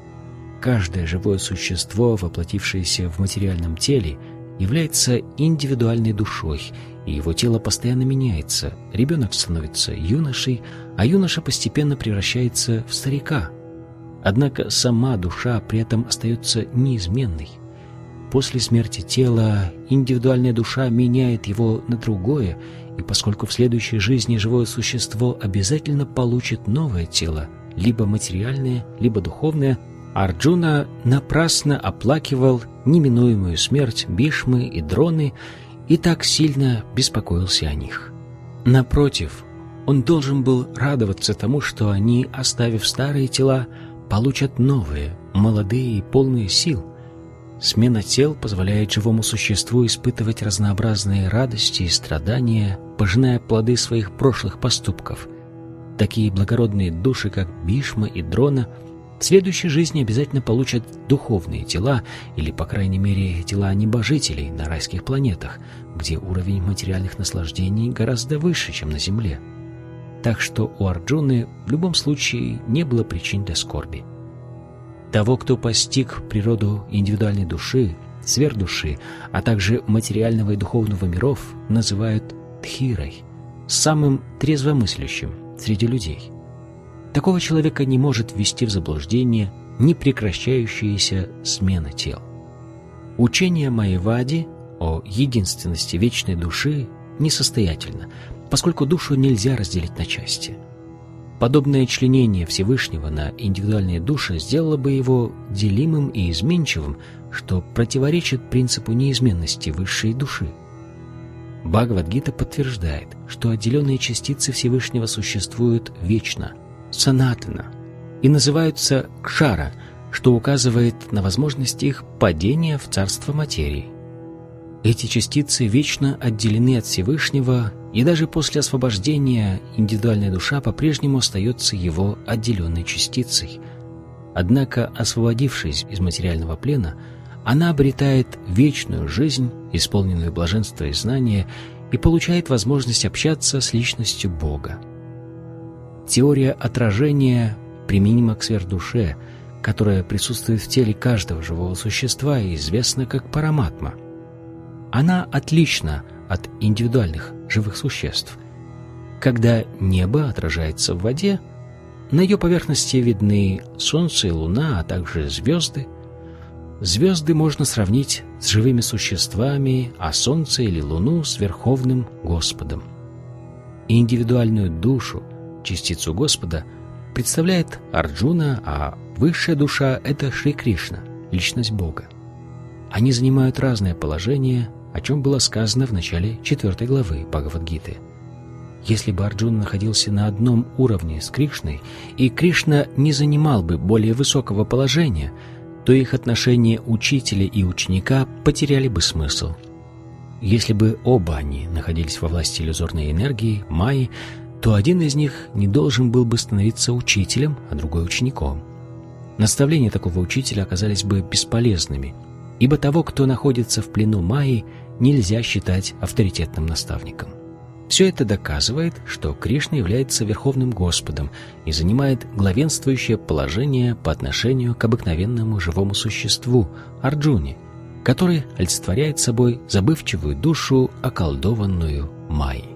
Каждое живое существо, воплотившееся в материальном теле, является индивидуальной душой, и его тело постоянно меняется. Ребенок становится юношей, а юноша постепенно превращается в старика. Однако сама душа при этом остается неизменной. После смерти тела индивидуальная душа меняет его на другое, и поскольку в следующей жизни живое существо обязательно получит новое тело, либо материальное, либо духовное, Арджуна напрасно оплакивал неминуемую смерть Бхишмы и Дроны и так сильно беспокоился о них. Напротив, он должен был радоваться тому, что они, оставив старые тела, получат новые, молодые и полные сил. Смена тел позволяет живому существу испытывать разнообразные радости и страдания, пожиная плоды своих прошлых поступков. Такие благородные души, как Бхишма и Дрона, в следующей жизни обязательно получат духовные тела, или, по крайней мере, тела небожителей на райских планетах, где уровень материальных наслаждений гораздо выше, чем на Земле. Так что у Арджуны в любом случае не было причин для скорби. Того, кто постиг природу индивидуальной души, сверхдуши, а также материального и духовного миров, называют Дхирой, самым трезвомыслящим среди людей. Такого человека не может ввести в заблуждение непрекращающаяся смена тел. Учение Майявади о единственности вечной души несостоятельно, поскольку душу нельзя разделить на части. Подобное членение Всевышнего на индивидуальные души сделало бы его делимым и изменчивым, что противоречит принципу неизменности высшей души. Бхагавад-гита подтверждает, что отделенные частицы Всевышнего существуют вечно, санатана, и называются кшара, что указывает на возможность их падения в царство материи. Эти частицы вечно отделены от Всевышнего, и даже после освобождения индивидуальная душа по-прежнему остается его отделенной частицей. Однако, освободившись из материального плена, она обретает вечную жизнь, исполненную блаженства и знания, и получает возможность общаться с личностью Бога. Теория отражения применима к сверхдуше, которая присутствует в теле каждого живого существа и известна как параматма. Она отлична от индивидуальных живых существ. Когда небо отражается в воде, на ее поверхности видны солнце и луна, а также звезды. Звезды можно сравнить с живыми существами, а солнце или луну с Верховным Господом. Индивидуальную душу, частицу Господа, представляет Арджуна, а высшая душа — это Шри Кришна, личность Бога. Они занимают разное положение, о чем было сказано в начале четвертой главы Бхагавад-гиты. Если бы Арджуна находился на одном уровне с Кришной, и Кришна не занимал бы более высокого положения, то их отношения учителя и ученика потеряли бы смысл. Если бы оба они находились во власти иллюзорной энергии, майи, то один из них не должен был бы становиться учителем, а другой учеником. Наставления такого учителя оказались бы бесполезными, ибо того, кто находится в плену майи, нельзя считать авторитетным наставником. Все это доказывает, что Кришна является Верховным Господом и занимает главенствующее положение по отношению к обыкновенному живому существу Арджуне, который олицетворяет собой забывчивую душу, околдованную майей.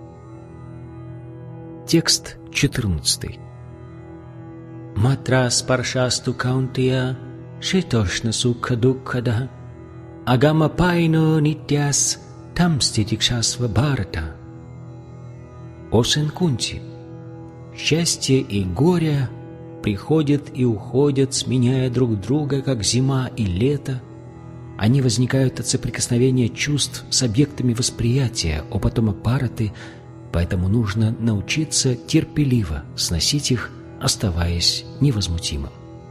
Текст четырнадцатый. Матра спаршасту каунтия шитошна сукха дукхада агама пайно нитяс там ститикшасва бхарата. О сын Кунти, счастье и горе приходят и уходят, сменяя друг друга, как зима и лето. Они возникают от соприкосновения чувств с объектами восприятия, о потома Бхараты, поэтому нужно научиться терпеливо сносить их, оставаясь невозмутимым.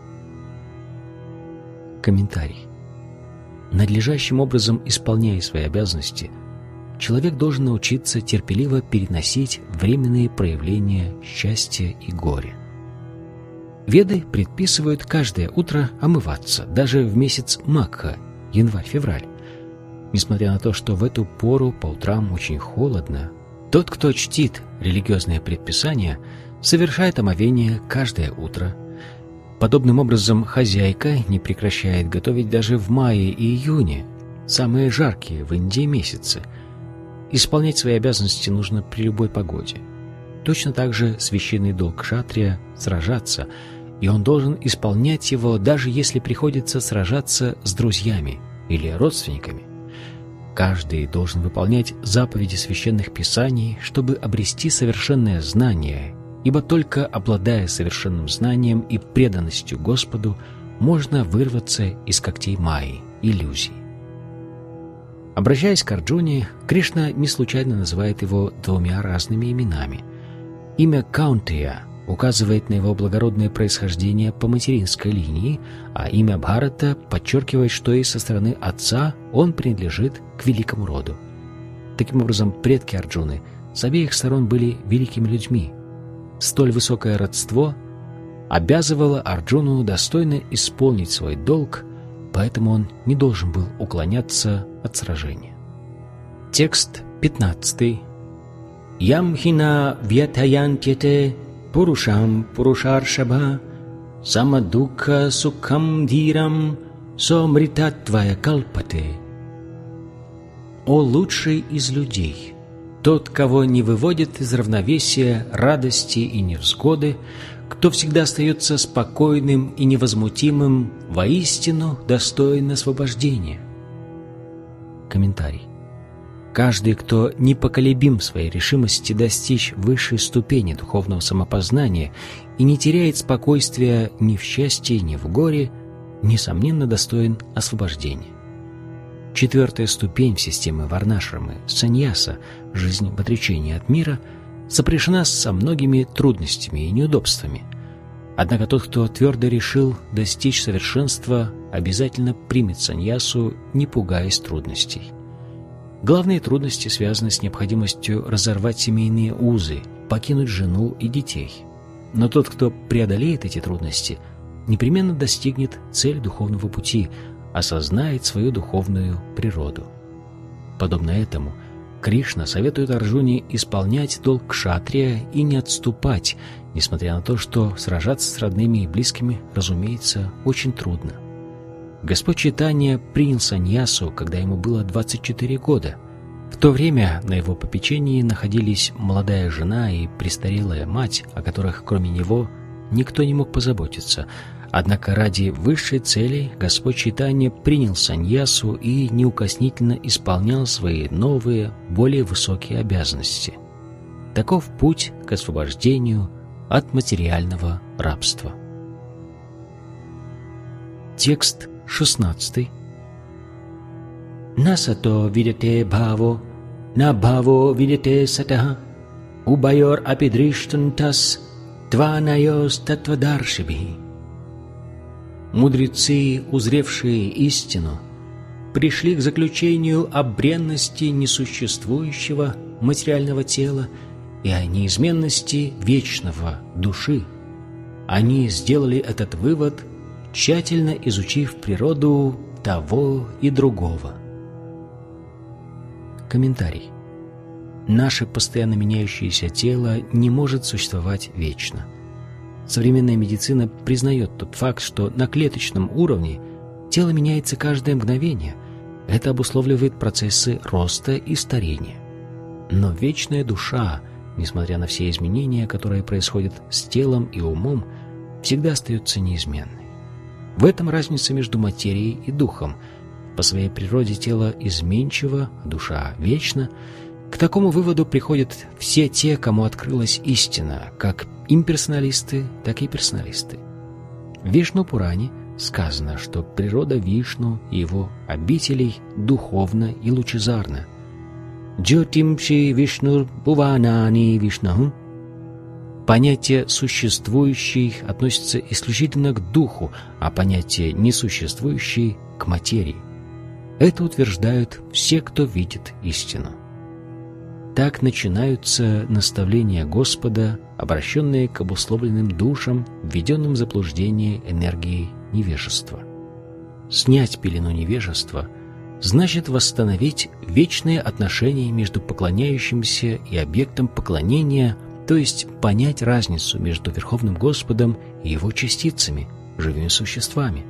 Комментарий. Надлежащим образом исполняя свои обязанности, человек должен научиться терпеливо переносить временные проявления счастья и горя. Веды предписывают каждое утро омываться, даже в месяц Магха, январь-февраль. Несмотря на то, что в эту пору по утрам очень холодно, тот, кто чтит религиозные предписания, совершает омовение каждое утро. Подобным образом хозяйка не прекращает готовить даже в мае и июне, самые жаркие в Индии месяцы. Исполнять свои обязанности нужно при любой погоде. Точно так же священный долг кшатрия – сражаться, и он должен исполнять его, даже если приходится сражаться с друзьями или родственниками. Каждый должен выполнять заповеди священных писаний, чтобы обрести совершенное знание, ибо только обладая совершенным знанием и преданностью Господу, можно вырваться из когтей майи, иллюзий. Обращаясь к Арджуне, Кришна не случайно называет его двумя разными именами. Имя Каунтия указывает на его благородное происхождение по материнской линии, а имя Бхарата подчеркивает, что и со стороны отца он принадлежит к великому роду. Таким образом, предки Арджуны с обеих сторон были великими людьми. Столь высокое родство обязывало Арджуну достойно исполнить свой долг, поэтому он не должен был уклоняться от сражения. Текст пятнадцатый. Ям хина вьятаянтьете пурушам пурушаршабха самадукха сукхам дирам сомритатвая калпате. О лучший из людей, тот, кого не выводит из равновесия радости и невзгоды, кто всегда остается спокойным и невозмутимым, воистину достоин освобождения. Комментарий. Каждый, кто непоколебим в своей решимости достичь высшей ступени духовного самопознания и не теряет спокойствия ни в счастье, ни в горе, несомненно достоин освобождения. Четвертая ступень в системе варнашрамы, саньяса, жизнь в отречении от мира, сопряжена со многими трудностями и неудобствами. Однако тот, кто твердо решил достичь совершенства, обязательно примет саньясу, не пугаясь трудностей. Главные трудности связаны с необходимостью разорвать семейные узы, покинуть жену и детей. Но тот, кто преодолеет эти трудности, непременно достигнет цели духовного пути, осознает свою духовную природу. Подобно этому, Кришна советует Арджуне исполнять долг кшатрия и не отступать, несмотря на то, что сражаться с родными и близкими, разумеется, очень трудно. Господь Чайтанья принял саньясу, когда ему было двадцать четыре года. В то время на его попечении находились молодая жена и престарелая мать, о которых кроме него никто не мог позаботиться. Однако ради высшей цели Господь Чайтанья принял саньясу и неукоснительно исполнял свои новые, более высокие обязанности. Таков путь к освобождению от материального рабства. Текст шестнадцатый. Насато видите бхаво, на бхаво видите сатаха, убайор апидриштантас тванайос татвадаршибхи. Мудрецы, узревшие истину, пришли к заключению о бренности несуществующего материального тела и о неизменности вечного души. Они сделали этот вывод, тщательно изучив природу того и другого. Комментарий. Наше постоянно меняющееся тело не может существовать вечно. Современная медицина признает тот факт, что на клеточном уровне тело меняется каждое мгновение. Это обусловливает процессы роста и старения. Но вечная душа, несмотря на все изменения, которые происходят с телом и умом, всегда остается неизменной. В этом разница между материей и духом. По своей природе тело изменчиво, душа вечна. К такому выводу приходят все те, кому открылась истина, как имперсоналисты, так и персоналисты. В Вишну-Пуране сказано, что природа Вишну и его обителей духовна и лучезарна. Джотимши Вишнур Буванани Вишнаху. Понятие «существующий» относится исключительно к духу, а понятие «несуществующий» — к материи. Это утверждают все, кто видит истину. Так начинаются наставления Господа, обращенные к обусловленным душам, введенным в заблуждение энергией невежества. Снять пелену невежества значит восстановить вечные отношения между поклоняющимся и объектом поклонения, то есть понять разницу между Верховным Господом и Его частицами, живыми существами.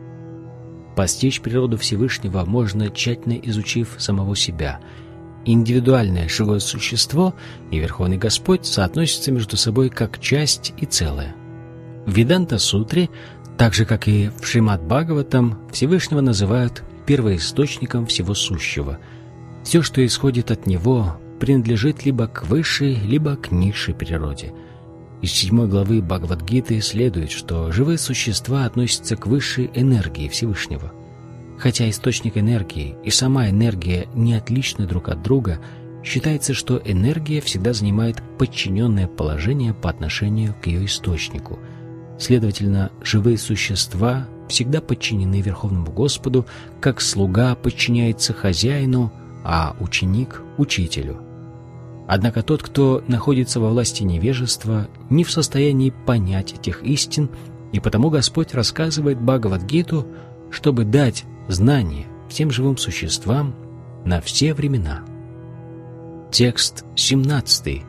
Постичь природу Всевышнего можно, тщательно изучив самого себя. Индивидуальное живое существо и Верховный Господь соотносятся между собой как часть и целое. В Веданта-сутре, так же как и в Шримад-Бхагаватам, Всевышнего называют первоисточником всего сущего. Все, что исходит от Него, принадлежит либо к высшей, либо к низшей природе. Из седьмой главы Бхагавад-гиты следует, что живые существа относятся к высшей энергии Всевышнего. Хотя источник энергии и сама энергия не отличны друг от друга, считается, что энергия всегда занимает подчиненное положение по отношению к ее источнику. Следовательно, живые существа всегда подчинены Верховному Господу, как слуга подчиняется хозяину, а ученик — учителю. Однако тот, кто находится во власти невежества, не в состоянии понять этих истин, и потому Господь рассказывает Бхагавад-гиту, чтобы дать знание всем живым существам на все времена. Текст семнадцатый.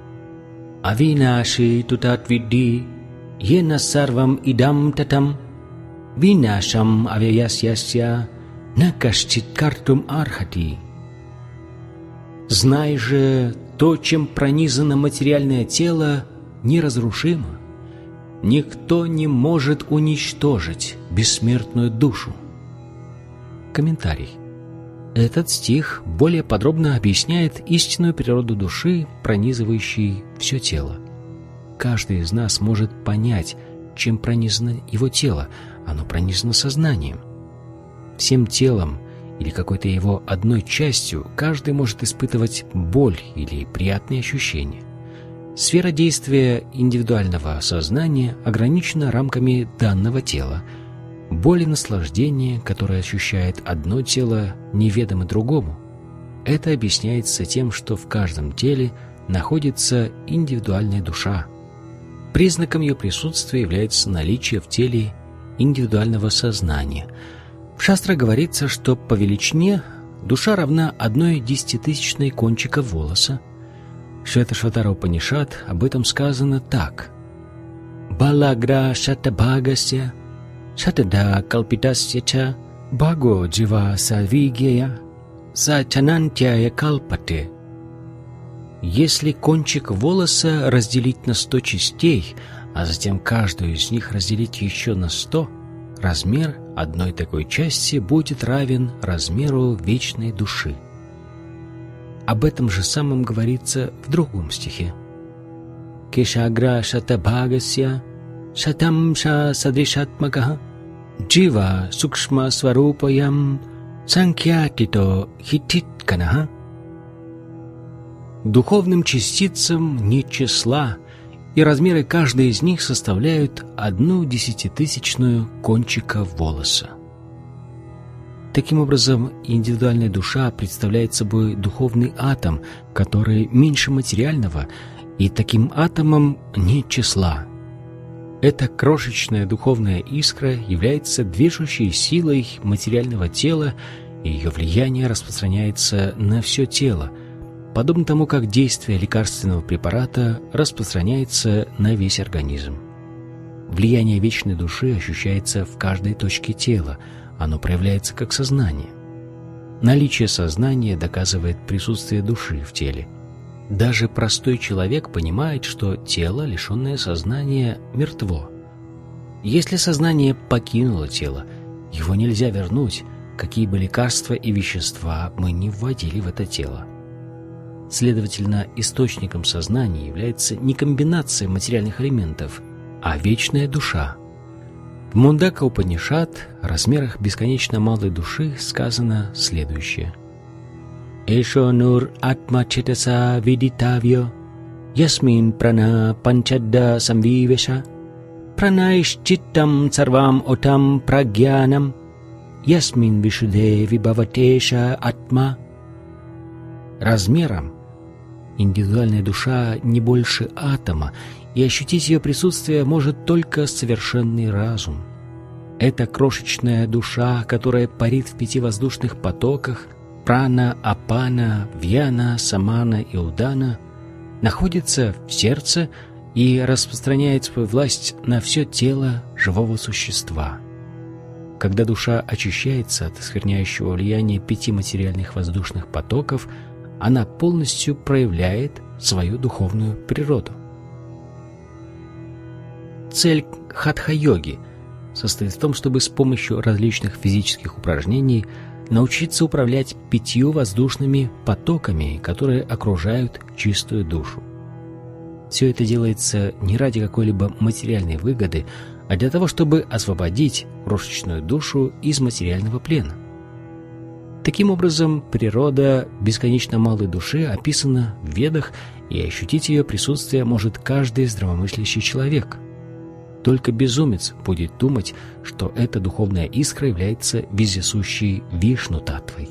Авинаши тутат видди, ена сарвам идам татам, винашам авяясьясья, накашчит картум архати. Знай же, то, чем пронизано материальное тело, неразрушимо. Никто не может уничтожить бессмертную душу. Комментарий. Этот стих более подробно объясняет истинную природу души, пронизывающей все тело. Каждый из нас может понять, чем пронизано его тело. Оно пронизано сознанием. Всем телом или какой-то его одной частью каждый может испытывать боль или приятные ощущения. Сфера действия индивидуального сознания ограничена рамками данного тела. Боль и наслаждение, которое ощущает одно тело, неведомы другому. Это объясняется тем, что в каждом теле находится индивидуальная душа. Признаком ее присутствия является наличие в теле индивидуального сознания. В шастрах говорится, что по величине душа равна одной десятитысячной кончика волоса. В Шветашватара Упанишад об этом сказано так. «Балагра шатабхагасья, шатада калпитасья ча, бхаго джива савигья, са чанантяя калпате». Если кончик волоса разделить на сто частей, а затем каждую из них разделить еще на сто, размер одной такой части будет равен размеру вечной души. Об этом же самом говорится в другом стихе. Кешагра шатабхагасья шатамша садришатмака джива сукшма сварупаям санкьятито хититканаха. Духовным частицам нет числа, и размеры каждой из них составляют одну десятитысячную кончика волоса. Таким образом, индивидуальная душа представляет собой духовный атом, который меньше материального, и таким атомом нет числа. Эта крошечная духовная искра является движущей силой материального тела, и ее влияние распространяется на все тело, подобно тому, как действие лекарственного препарата распространяется на весь организм. Влияние вечной души ощущается в каждой точке тела, оно проявляется как сознание. Наличие сознания доказывает присутствие души в теле. Даже простой человек понимает, что тело, лишенное сознания, мертво. Если сознание покинуло тело, его нельзя вернуть, какие бы лекарства и вещества мы ни вводили в это тело. Следовательно, источником сознания является не комбинация материальных элементов, а вечная душа. В Мундака-Упанишад о размерах бесконечно малой души сказано следующее. «Эшо нур атма четаса видитавьо, ясмин прана панчадда самвивеша, пранаиш читтам сарвам отам прагьянам, ясмин вишуде вибаватеша атма». Размером индивидуальная душа не больше атома, и ощутить ее присутствие может только совершенный разум. Это крошечная душа, которая парит в пяти воздушных потоках прана, апана, вьяна, самана и удана, находится в сердце и распространяет свою власть на все тело живого существа. Когда душа очищается от оскверняющего влияния пяти материальных воздушных потоков, она полностью проявляет свою духовную природу. Цель хатха-йоги состоит в том, чтобы с помощью различных физических упражнений научиться управлять пятью воздушными потоками, которые окружают чистую душу. Все это делается не ради какой-либо материальной выгоды, а для того, чтобы освободить крошечную душу из материального плена. Таким образом, природа бесконечно малой души описана в Ведах, и ощутить ее присутствие может каждый здравомыслящий человек. Только безумец будет думать, что эта духовная искра является вездесущей Вишну-татвой.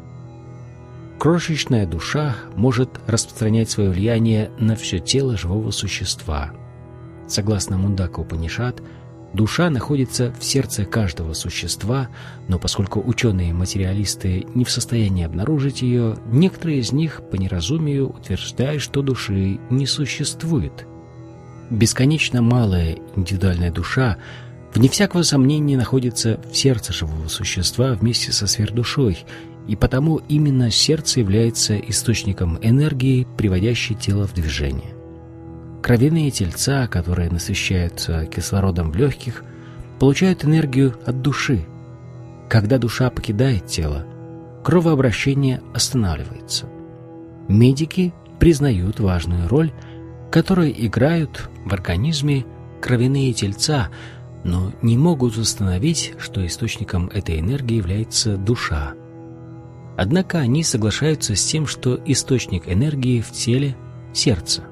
Крошечная душа может распространять свое влияние на все тело живого существа. Согласно Мундака-Упанишад, душа находится в сердце каждого существа, но поскольку ученые-материалисты не в состоянии обнаружить ее, некоторые из них по неразумию утверждают, что души не существует. Бесконечно малая индивидуальная душа, вне всякого сомнения, находится в сердце живого существа вместе со сверхдушой, и потому именно сердце является источником энергии, приводящей тело в движение. Кровяные тельца, которые насыщаются кислородом в легких, получают энергию от души. Когда душа покидает тело, кровообращение останавливается. Медики признают важную роль, которую играют в организме кровяные тельца, но не могут установить, что источником этой энергии является душа. Однако они соглашаются с тем, что источник энергии в теле – сердце.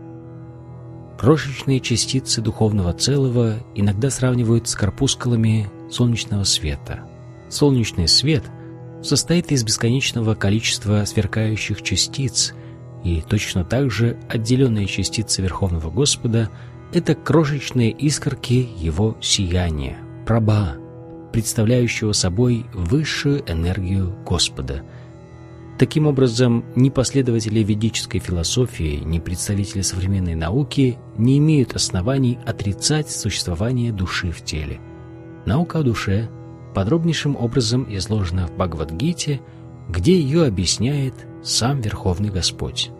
Крошечные частицы духовного целого иногда сравнивают с корпускулами солнечного света. Солнечный свет состоит из бесконечного количества сверкающих частиц, и точно так же отделенные частицы Верховного Господа – это крошечные искорки Его сияния, прабха, представляющего собой высшую энергию Господа. Таким образом, ни последователи ведической философии, ни представители современной науки не имеют оснований отрицать существование души в теле. Наука о душе подробнейшим образом изложена в Бхагавад-гите, где ее объясняет сам Верховный Господь.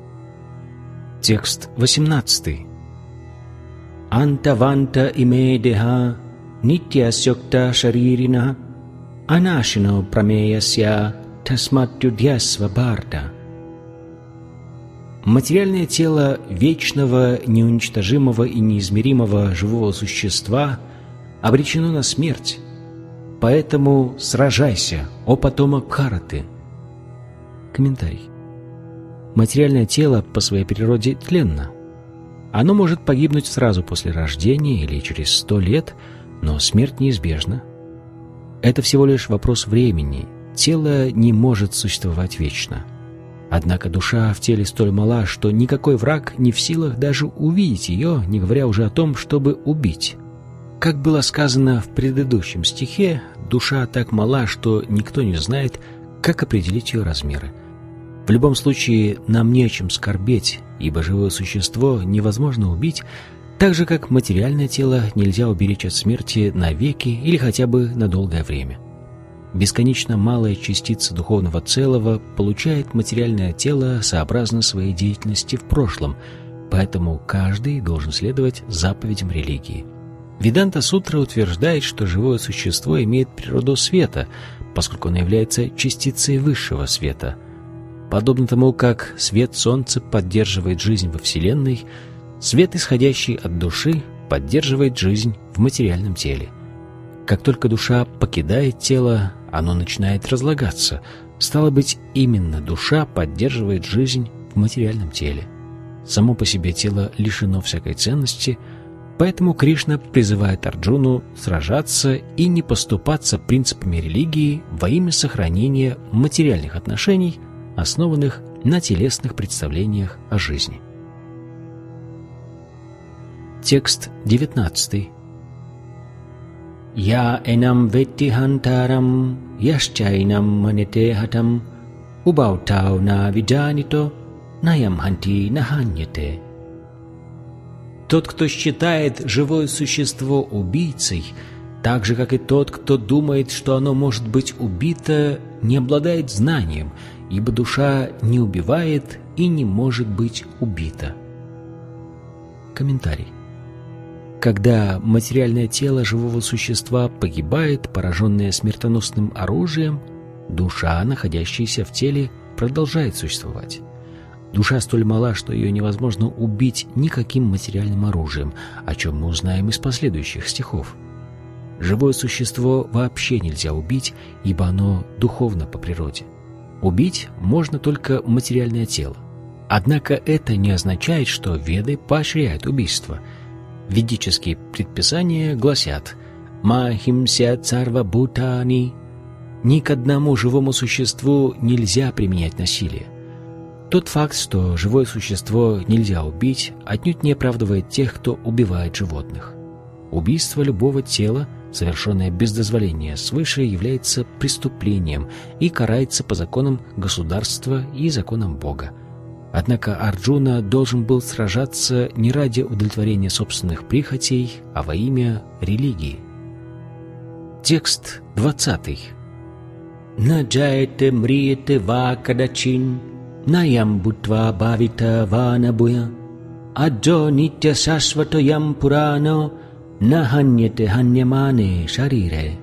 Текст восемнадцатый. «Антаванта име деха нитья сёкта шаририна анашино прамеясья тасмат юдьясва барда». Материальное тело вечного, неуничтожимого и неизмеримого живого существа обречено на смерть, поэтому сражайся, о потомок Бхараты. Комментарий. Материальное тело по своей природе тленно. Оно может погибнуть сразу после рождения или через сто лет, но смерть неизбежна. Это всего лишь вопрос времени. Тело не может существовать вечно. Однако душа в теле столь мала, что никакой враг не в силах даже увидеть ее, не говоря уже о том, чтобы убить. Как было сказано в предыдущем стихе, душа так мала, что никто не знает, как определить ее размеры. В любом случае, нам не о чем скорбеть, ибо живое существо невозможно убить, так же, как материальное тело нельзя уберечь от смерти навеки или хотя бы на долгое время. Бесконечно малая частица духовного целого получает материальное тело сообразно своей деятельности в прошлом, поэтому каждый должен следовать заповедям религии. Веданта-сутра утверждает, что живое существо имеет природу света, поскольку оно является частицей высшего света. Подобно тому, как свет солнца поддерживает жизнь во Вселенной, свет, исходящий от души, поддерживает жизнь в материальном теле. Как только душа покидает тело, оно начинает разлагаться. Стало быть, именно душа поддерживает жизнь в материальном теле. Само по себе тело лишено всякой ценности, поэтому Кришна призывает Арджуну сражаться и не поступаться принципами религии во имя сохранения материальных отношений, основанных на телесных представлениях о жизни. Текст девятнадцатый. Я энам ветти хантарам, яшчайнам манете хатам, убаутау на виджанито, наям ханти наханьете. Тот, кто считает живое существо убийцей, так же, как и тот, кто думает, что оно может быть убито, не обладает знанием, ибо душа не убивает и не может быть убита. Комментарий. Когда материальное тело живого существа погибает, пораженное смертоносным оружием, душа, находящаяся в теле, продолжает существовать. Душа столь мала, что ее невозможно убить никаким материальным оружием, о чем мы узнаем из последующих стихов. Живое существо вообще нельзя убить, ибо оно духовно по природе. Убить можно только материальное тело. Однако это не означает, что Веды поощряют убийство. Ведические предписания гласят «Махимся царва бутани» — ни к одному живому существу нельзя применять насилие. Тот факт, что живое существо нельзя убить, отнюдь не оправдывает тех, кто убивает животных. Убийство любого тела, совершенное без дозволения свыше, является преступлением и карается по законам государства и законам Бога. Однако Арджуна должен был сражаться не ради удовлетворения собственных прихотей, а во имя религии. Текст двадцатый. «На джаете мриете ва кадачин, наям бутва бавита ванабуя, аджо нитя сашвато ям пурано, наханьете ханьямане шарире».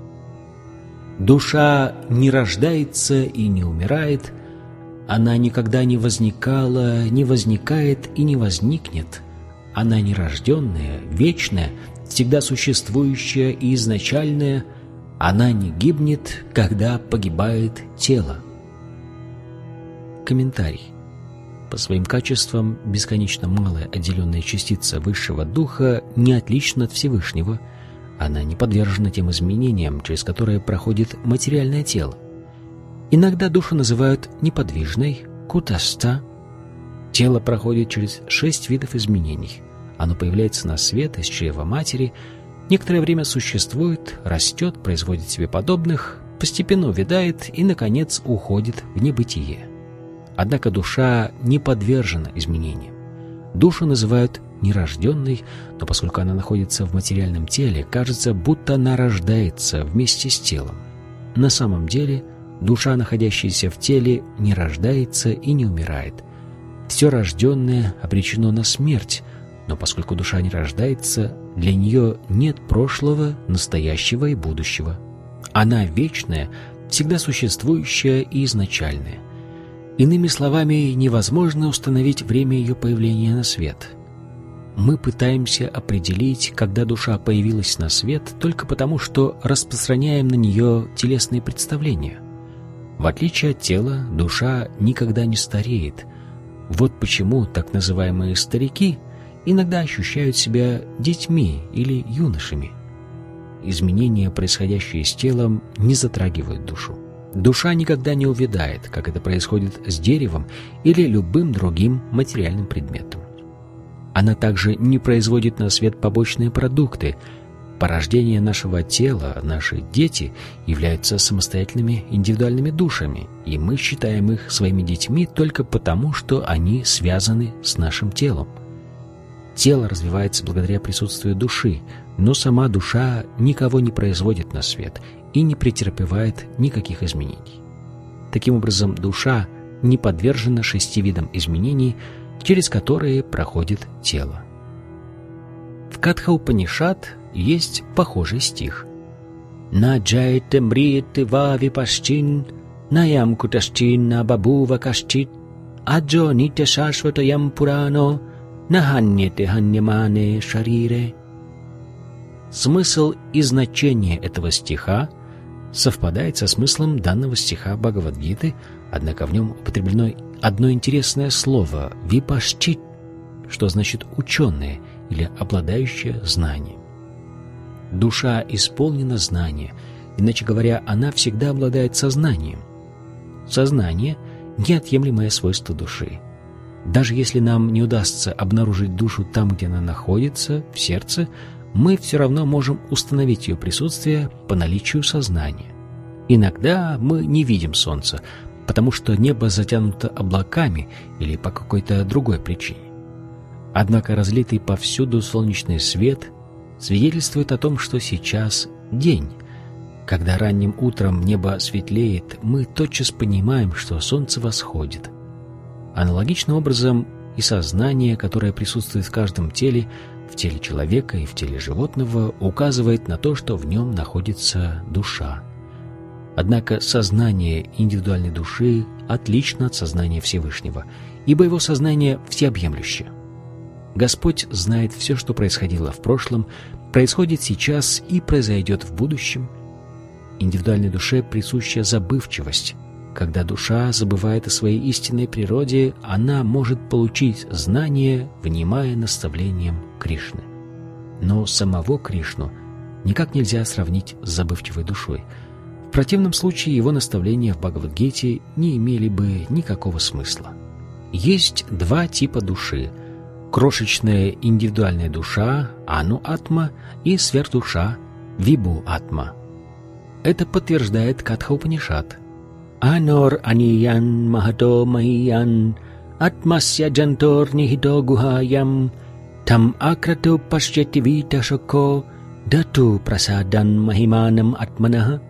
Душа не рождается и не умирает, она никогда не возникала, не возникает и не возникнет. Она нерожденная, вечная, всегда существующая и изначальная. Она не гибнет, когда погибает тело. Комментарий. По своим качествам бесконечно малая отделенная частица высшего духа не отлична от Всевышнего. Она не подвержена тем изменениям, через которые проходит материальное тело. Иногда душу называют неподвижной, кутаста. Тело проходит через шесть видов изменений. Оно появляется на свет из чрева матери, некоторое время существует, растет, производит себе подобных, постепенно увядает и, наконец, уходит в небытие. Однако душа не подвержена изменениям. Душу называют нерожденной, но поскольку она находится в материальном теле, кажется, будто она рождается вместе с телом. На самом деле душа, находящаяся в теле, не рождается и не умирает. Все рожденное обречено на смерть, но поскольку душа не рождается, для нее нет прошлого, настоящего и будущего. Она вечная, всегда существующая и изначальная. Иными словами, невозможно установить время ее появления на свет. Мы пытаемся определить, когда душа появилась на свет, только потому, что распространяем на нее телесные представления. В отличие от тела, душа никогда не стареет. Вот почему так называемые старики иногда ощущают себя детьми или юношами. Изменения, происходящие с телом, не затрагивают душу. Душа никогда не увядает, как это происходит с деревом или любым другим материальным предметом. Она также не производит на свет побочные продукты. Порождение нашего тела, наши дети, являются самостоятельными индивидуальными душами, и мы считаем их своими детьми только потому, что они связаны с нашим телом. Тело развивается благодаря присутствию души, но сама душа никого не производит на свет и не претерпевает никаких изменений. Таким образом, душа не подвержена шести видам изменений, через которые проходит тело. В Катха-Упанишад есть похожий стих. «На джайте мрите вави пашчин, наям куташчин на бабува кашчит, аджо ните шашватаям пурано, наханьете ханьямане шарире». Смысл и значение этого стиха совпадает со смыслом данного стиха Бхагавад-гиты, однако в нем употреблено одно интересное слово «випашчит», что значит «ученые» или «обладающие знанием». Душа исполнена знания, иначе говоря, она всегда обладает сознанием. Сознание — неотъемлемое свойство души. Даже если нам не удастся обнаружить душу там, где она находится, в сердце, мы все равно можем установить ее присутствие по наличию сознания. Иногда мы не видим солнца, потому что небо затянуто облаками или по какой-то другой причине. Однако разлитый повсюду солнечный свет свидетельствует о том, что сейчас день. Когда ранним утром небо светлеет, мы тотчас понимаем, что солнце восходит. Аналогичным образом и сознание, которое присутствует в каждом теле, в теле человека и в теле животного, указывает на то, что в нем находится душа. Однако сознание индивидуальной души отлично от сознания Всевышнего, ибо его сознание всеобъемлющее. Господь знает все, что происходило в прошлом, происходит сейчас и произойдет в будущем. Индивидуальной душе присуща забывчивость. Когда душа забывает о своей истинной природе, она может получить знание, внимая наставлениям Кришны. Но самого Кришну никак нельзя сравнить с забывчивой душой. В противном случае его наставления в Бхагавад-гите не имели бы никакого смысла. Есть два типа души: крошечная индивидуальная душа Ану-атма и сверхдуша Вибу-атма. Это подтверждает Катха-Упанишад. Анор аниян махато махиян атмасya джантор нихито гухаям там акрато пашчати вита шоко дату прасадан махиманам атманаха.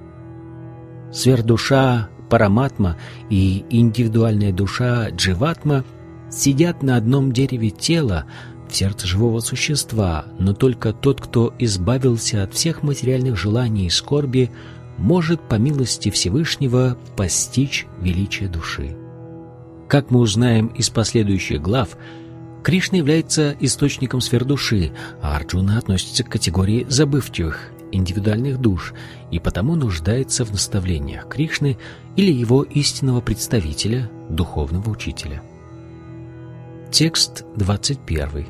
Сверхдуша Параматма и индивидуальная душа Дживатма сидят на одном дереве тела в сердце живого существа, но только тот, кто избавился от всех материальных желаний и скорби, может по милости Всевышнего постичь величие души. Как мы узнаем из последующих глав, Кришна является источником сверхдуши, а Арджуна относится к категории забывчивых, индивидуальных душ, и потому нуждается в наставлениях Кришны или его истинного представителя, духовного учителя. Текст двадцать первый.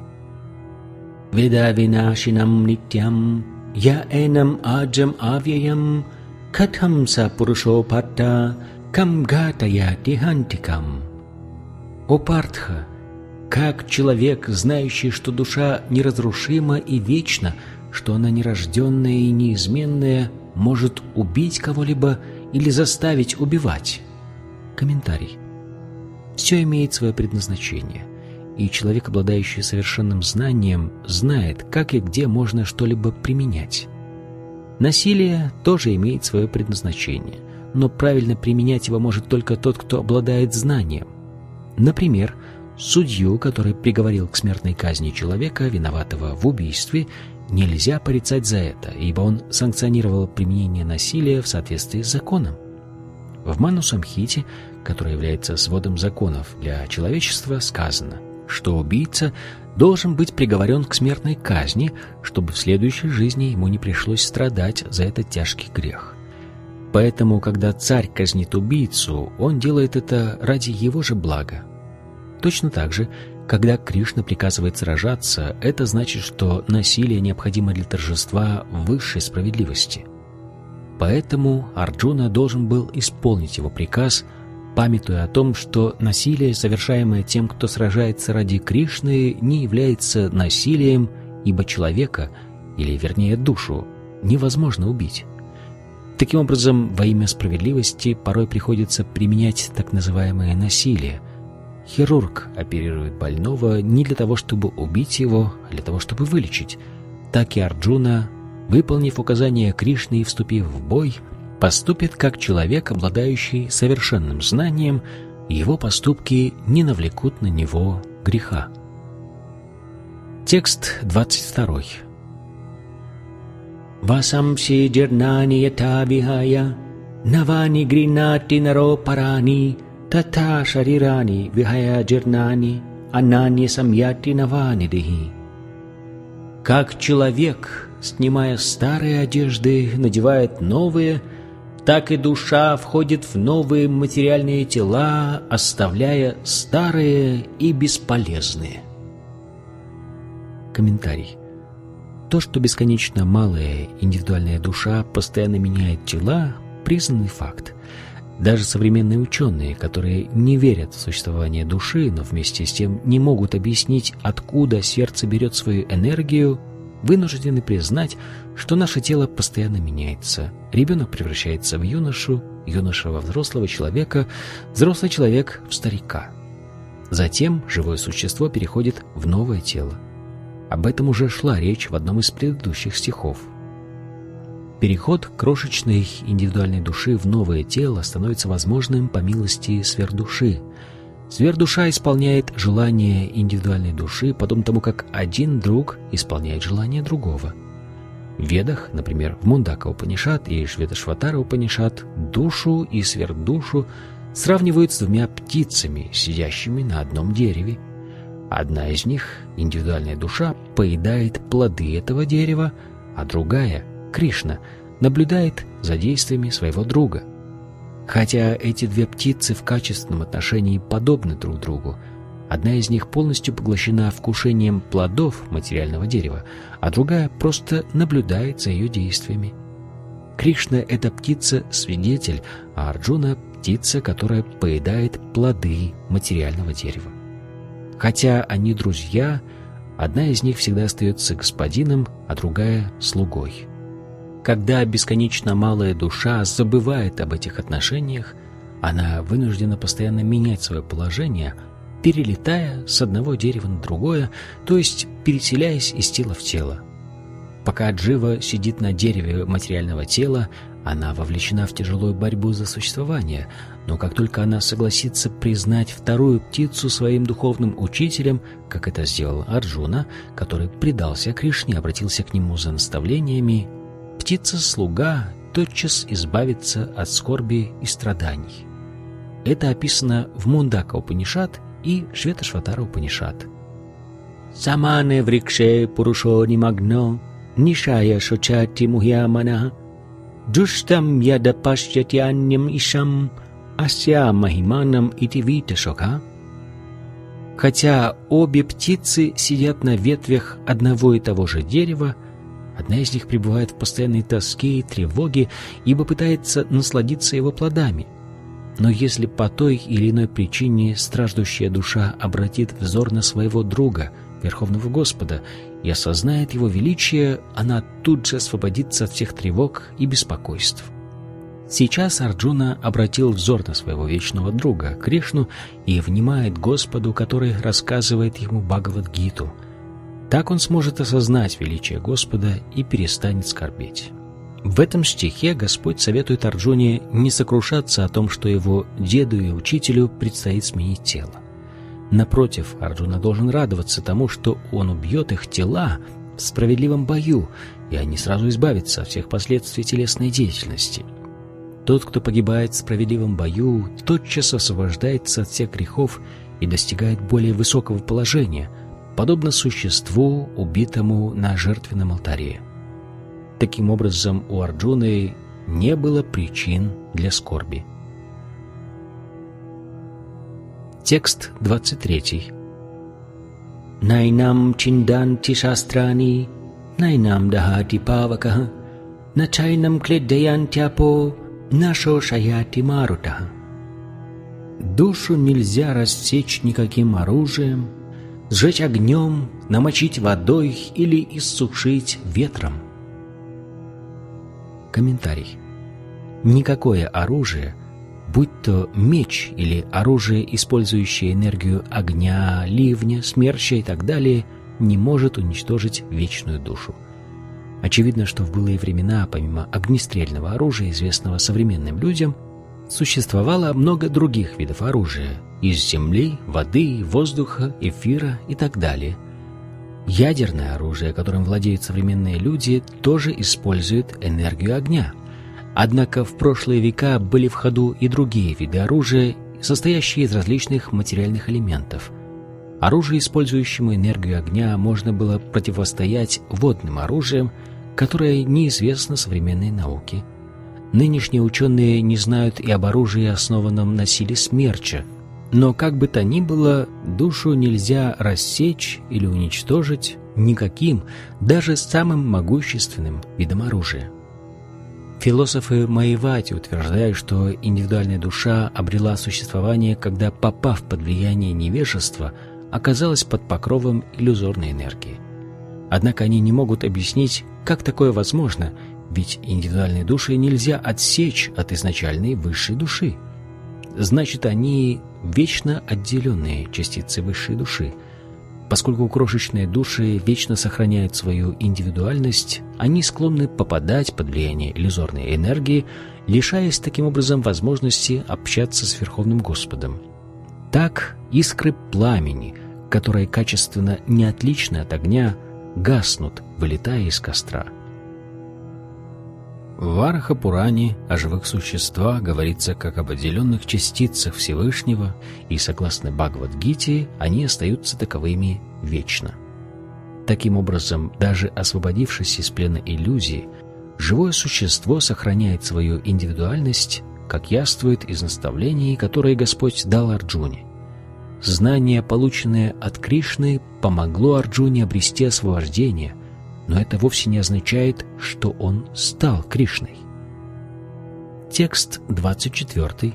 Веда винашинам нитям, я энам аджам авьям, катхам са пурушо патта, кам гатаяти хантикам. О Партха, как человек, знающий, что душа неразрушима и вечна, что она нерожденная и неизменная, может убить кого-либо или заставить убивать? Комментарий. Все имеет свое предназначение, и человек, обладающий совершенным знанием, знает, как и где можно что-либо применять. Насилие тоже имеет свое предназначение, но правильно применять его может только тот, кто обладает знанием. Например, судью, который приговорил к смертной казни человека, виноватого в убийстве, нельзя порицать за это, ибо он санкционировал применение насилия в соответствии с законом. В Ману-самхите, которая является сводом законов для человечества, сказано, что убийца должен быть приговорен к смертной казни, чтобы в следующей жизни ему не пришлось страдать за этот тяжкий грех. Поэтому, когда царь казнит убийцу, он делает это ради его же блага. Точно так же, Когда Кришна приказывает сражаться, это значит, что насилие необходимо для торжества высшей справедливости. Поэтому Арджуна должен был исполнить его приказ, памятуя о том, что насилие, совершаемое тем, кто сражается ради Кришны, не является насилием, ибо человека, или вернее душу, невозможно убить. Таким образом, во имя справедливости порой приходится применять так называемое насилие. Хирург оперирует больного не для того, чтобы убить его, а для того, чтобы вылечить. Так и Арджуна, выполнив указания Кришны и вступив в бой, поступит как человек, обладающий совершенным знанием, и его поступки не навлекут на него греха. Текст двадцать второй. Васамси джирнани ята вихая, навани гринати наро парани, тата шарирани вихая джирнани, анани самьяти навани дихи. Как человек, снимая старые одежды, надевает новые, так и душа входит в новые материальные тела, оставляя старые и бесполезные. Комментарий. То, что бесконечно малая индивидуальная душа постоянно меняет тела, признанный факт. Даже современные ученые, которые не верят в существование души, но вместе с тем не могут объяснить, откуда сердце берет свою энергию, вынуждены признать, что наше тело постоянно меняется. Ребенок превращается в юношу, юноша во взрослого человека, взрослый человек в старика. Затем живое существо переходит в новое тело. Об этом уже шла речь в одном из предыдущих стихов. Переход крошечной индивидуальной души в новое тело становится возможным по милости сверхдуши. Сверхдуша исполняет желание индивидуальной души, подобно тому, как один друг исполняет желание другого. В Ведах, например, в Мундака-Упанишад и Шветашватара-Упанишад, душу и сверхдушу сравнивают с двумя птицами, сидящими на одном дереве. Одна из них, индивидуальная душа, поедает плоды этого дерева, а другая, Кришна, наблюдает за действиями своего друга. Хотя эти две птицы в качественном отношении подобны друг другу, одна из них полностью поглощена вкушением плодов материального дерева, а другая просто наблюдает за ее действиями. Кришна — это птица-свидетель, а Арджуна — птица, которая поедает плоды материального дерева. Хотя они друзья, одна из них всегда остается господином, а другая — слугой. Когда бесконечно малая душа забывает об этих отношениях, она вынуждена постоянно менять свое положение, перелетая с одного дерева на другое, то есть переселяясь из тела в тело. Пока Джива сидит на дереве материального тела, она вовлечена в тяжелую борьбу за существование, но как только она согласится признать вторую птицу своим духовным учителем, как это сделал Арджуна, который предался Кришне и обратился к нему за наставлениями, птица-слуга тотчас избавится от скорби и страданий. Это описано в Мундака-Упанишад и Шветашватара-Упанишад. «Самане врикше пурушо нимагно, нишая шочати мухьямана, джуштам яда пашьятьяньям ишам, ася махиманам ити вита шока». Хотя обе птицы сидят на ветвях одного и того же дерева, одна из них пребывает в постоянной тоске и тревоге, ибо пытается насладиться его плодами. Но если по той или иной причине страждущая душа обратит взор на своего друга, Верховного Господа, и осознает его величие, она тут же освободится от всех тревог и беспокойств. Сейчас Арджуна обратил взор на своего вечного друга, Кришну, и внимает Господу, который рассказывает ему Бхагавад-гиту. Так он сможет осознать величие Господа и перестанет скорбеть. В этом стихе Господь советует Арджуне не сокрушаться о том, что его деду и учителю предстоит сменить тело. Напротив, Арджуна должен радоваться тому, что он убьет их тела в справедливом бою, и они сразу избавятся от всех последствий телесной деятельности. Тот, кто погибает в справедливом бою, тотчас освобождается от всех грехов и достигает более высокого положения, подобно существу, убитому на жертвенном алтаре. Таким образом, у Арджуны не было причин для скорби. Текст двадцать третий. Найнам чинданти шастрани, найнам дахати павакаха, начайнам кледдаянтяпо, нашошаяти марутаха. Душу нельзя рассечь никаким оружием, сжечь огнем, намочить водой или иссушить ветром. Комментарий. Никакое оружие, будь то меч или оружие, использующее энергию огня, ливня, смерча и так далее, не может уничтожить вечную душу. Очевидно, что в былые времена, помимо огнестрельного оружия, известного современным людям, существовало много других видов оружия – из земли, воды, воздуха, эфира и так далее. Ядерное оружие, которым владеют современные люди, тоже использует энергию огня. Однако в прошлые века были в ходу и другие виды оружия, состоящие из различных материальных элементов. Оружию, использующему энергию огня, можно было противостоять водным оружиям, которое неизвестно современной науке. Нынешние ученые не знают и об оружии, основанном на силе смерча. Но как бы то ни было, душу нельзя рассечь или уничтожить никаким, даже самым могущественным видом оружия. Философы Майявати утверждают, что индивидуальная душа обрела существование, когда, попав под влияние невежества, оказалась под покровом иллюзорной энергии. Однако они не могут объяснить, как такое возможно, ведь индивидуальные души нельзя отсечь от изначальной высшей души. Значит, они вечно отделенные частицы высшей души. Поскольку крошечные души вечно сохраняют свою индивидуальность, они склонны попадать под влияние иллюзорной энергии, лишаясь таким образом возможности общаться с Верховным Господом. Так искры пламени, которые качественно не отличны от огня, гаснут, вылетая из костра. В Вараха-Пуране о живых существах говорится как об отделенных частицах Всевышнего, и, согласно Бхагавад-гите, они остаются таковыми вечно. Таким образом, даже освободившись из плена иллюзии, живое существо сохраняет свою индивидуальность, как явствует из наставлений, которые Господь дал Арджуне. Знание, полученное от Кришны, помогло Арджуне обрести освобождение, но это вовсе не означает, что он стал Кришной. Текст двадцать четвёртый.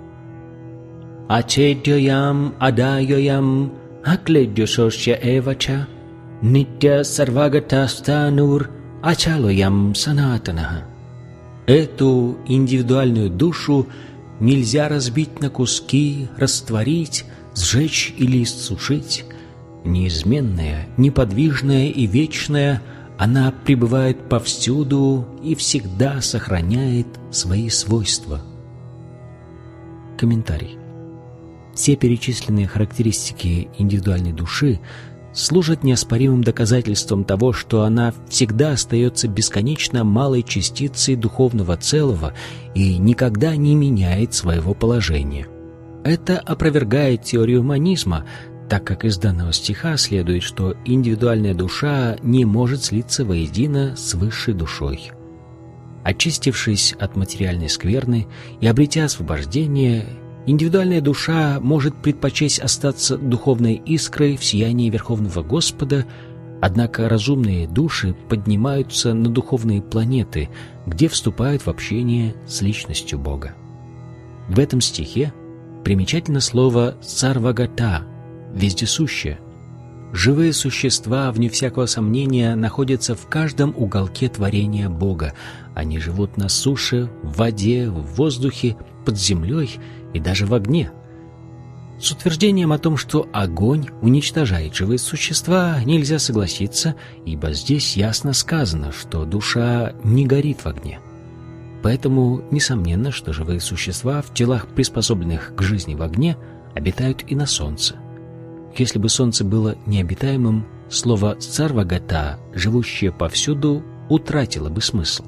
Ачедьоям адайоям акледьосошья эвача нитья сарвагатастанур ачалоям санатанаха. Эту индивидуальную душу нельзя разбить на куски, растворить, сжечь или иссушить. Неизменная, неподвижная и вечная, она пребывает повсюду и всегда сохраняет свои свойства. Комментарий. Все перечисленные характеристики индивидуальной души служат неоспоримым доказательством того, что она всегда остается бесконечно малой частицей духовного целого и никогда не меняет своего положения. Это опровергает теорию монизма, так как из данного стиха следует, что индивидуальная душа не может слиться воедино с высшей душой. Очистившись от материальной скверны и обретя освобождение, индивидуальная душа может предпочесть остаться духовной искрой в сиянии Верховного Господа, однако разумные души поднимаются на духовные планеты, где вступают в общение с личностью Бога. В этом стихе примечательно слово «сарвагата» — «вездесущее». Живые существа, вне всякого сомнения, находятся в каждом уголке творения Бога. Они живут на суше, в воде, в воздухе, под землей и даже в огне. С утверждением о том, что огонь уничтожает живые существа, нельзя согласиться, ибо здесь ясно сказано, что душа не горит в огне. Поэтому несомненно, что живые существа в телах, приспособленных к жизни в огне, обитают и на солнце. Если бы солнце было необитаемым, слово «сарвагата», живущее повсюду, утратило бы смысл.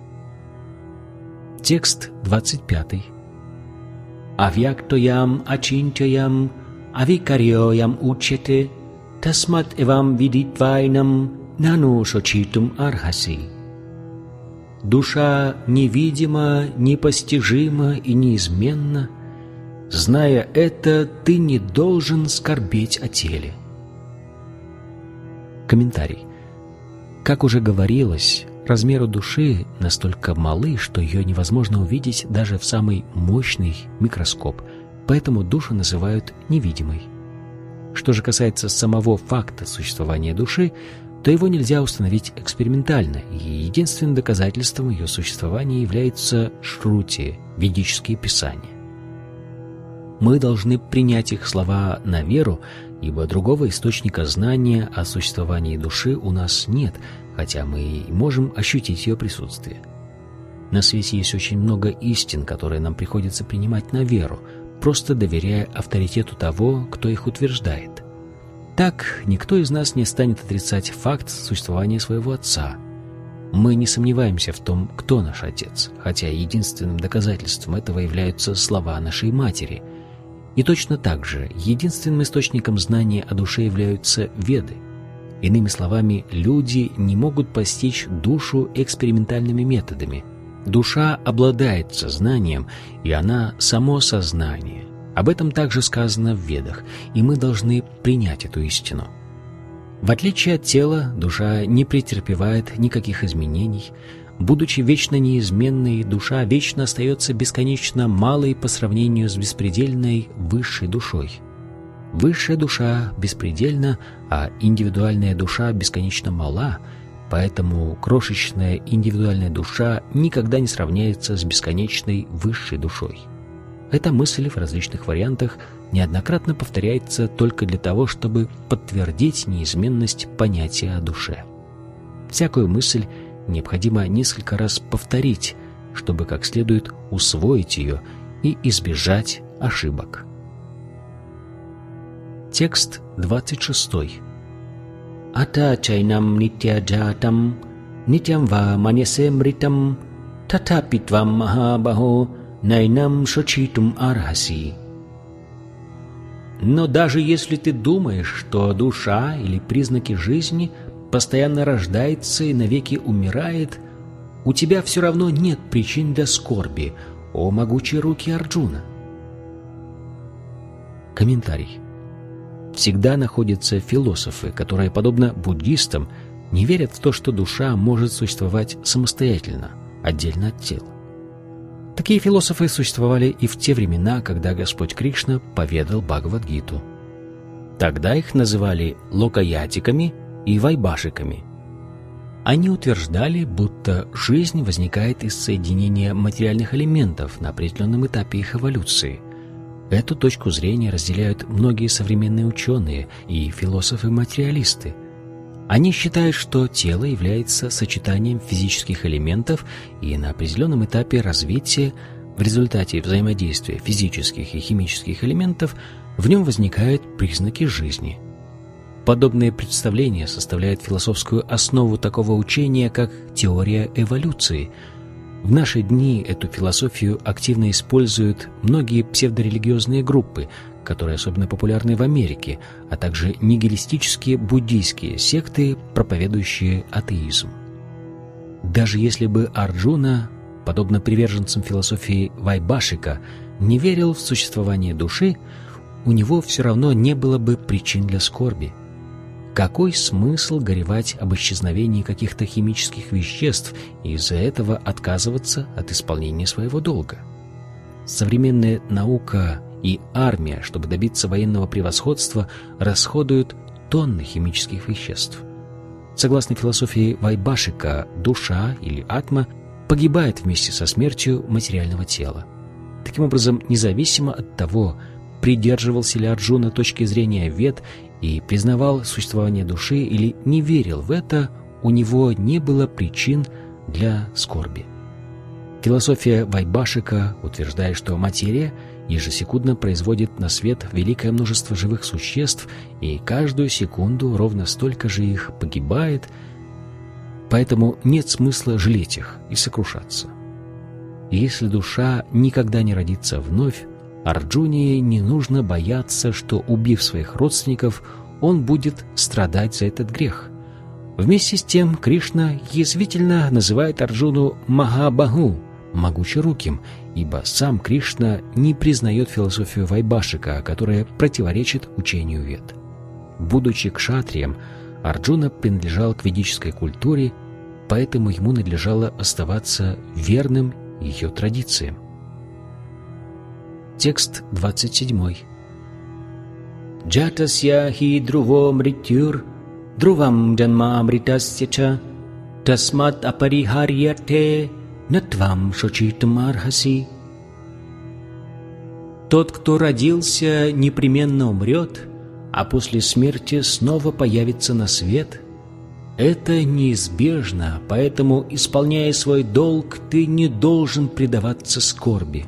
Текст двадцать пятый. «Авьяктоям ачинтоям авикарьоям учете тасмат эвам видитвайнам нану шочитум архаси». Душа невидима, непостижима и неизменна. Зная это, ты не должен скорбеть о теле. Комментарий. Как уже говорилось, размеры души настолько малы, что ее невозможно увидеть даже в самый мощный микроскоп, поэтому душу называют невидимой. Что же касается самого факта существования души, то его нельзя установить экспериментально, и единственным доказательством ее существования являются шрути, ведические писания. Мы должны принять их слова на веру, ибо другого источника знания о существовании души у нас нет, хотя мы и можем ощутить ее присутствие. На свете есть очень много истин, которые нам приходится принимать на веру, просто доверяя авторитету того, кто их утверждает. Так, никто из нас не станет отрицать факт существования своего отца. Мы не сомневаемся в том, кто наш отец, хотя единственным доказательством этого являются слова нашей матери. И точно так же единственным источником знания о душе являются Веды. Иными словами, люди не могут постичь душу экспериментальными методами. Душа обладает сознанием, и она само сознание. Об этом также сказано в Ведах, и мы должны принять эту истину. В отличие от тела, душа не претерпевает никаких изменений. Будучи вечно неизменной, душа вечно остается бесконечно малой по сравнению с беспредельной высшей душой. Высшая душа беспредельна, а индивидуальная душа бесконечно мала, поэтому крошечная индивидуальная душа никогда не сравняется с бесконечной высшей душой. Эта мысль в различных вариантах неоднократно повторяется только для того, чтобы подтвердить неизменность понятия о душе. Всякую мысль необходимо несколько раз повторить, чтобы как следует усвоить ее и избежать ошибок. Текст двадцать шестой. Ата чайнам нитя джатам, нитям ва маньясе мритам, татапитвам махабахо, найнам шочитум архаси. Но даже если ты думаешь, что душа или признаки жизни постоянно рождается и навеки умирает, у тебя все равно нет причин для скорби, о могучие руки Арджуна. Комментарий. Всегда находятся философы, которые, подобно буддистам, не верят в то, что душа может существовать самостоятельно, отдельно от тела. Такие философы существовали и в те времена, когда Господь Кришна поведал Бхагавад-гиту. Тогда их называли локаятиками и вайбашиками. Они утверждали, будто жизнь возникает из соединения материальных элементов на определенном этапе их эволюции. Эту точку зрения разделяют многие современные ученые и философы-материалисты. Они считают, что тело является сочетанием физических элементов, и на определенном этапе развития, в результате взаимодействия физических и химических элементов, в нем возникают признаки жизни. Подобные представления составляют философскую основу такого учения, как теория эволюции. В наши дни эту философию активно используют многие псевдорелигиозные группы, которые особенно популярны в Америке, а также нигилистические буддийские секты, проповедующие атеизм. Даже если бы Арджуна, подобно приверженцам философии Вайбашика, не верил в существование души, у него все равно не было бы причин для скорби. Какой смысл горевать об исчезновении каких-то химических веществ и из-за этого отказываться от исполнения своего долга? Современная наука и армия, чтобы добиться военного превосходства, расходуют тонны химических веществ. Согласно философии Вайбашика, душа или атма погибает вместе со смертью материального тела. Таким образом, независимо от того, придерживался ли Арджуна точки зрения Вед и признавал существование души или не верил в это, у него не было причин для скорби. Философия Вайбашика утверждает, что материя ежесекундно производит на свет великое множество живых существ, и каждую секунду ровно столько же их погибает, поэтому нет смысла жалеть их и сокрушаться. Если душа никогда не родится вновь, Арджуне не нужно бояться, что, убив своих родственников, он будет страдать за этот грех. Вместе с тем Кришна язвительно называет Арджуну Махабаху, могучеруким, ибо сам Кришна не признает философию Вайбашика, которая противоречит учению Вед. Будучи кшатрием, Арджуна принадлежал к ведической культуре, поэтому ему надлежало оставаться верным ее традициям. Текст двадцать седьмой. Джатасья хи друво мритюр, друвам джанмамритасья ча, тасмат апарихарьяте, натвам шочитам архаси. Тот, кто родился, непременно умрет, а после смерти снова появится на свет. Это неизбежно, поэтому, исполняя свой долг, ты не должен предаваться скорби.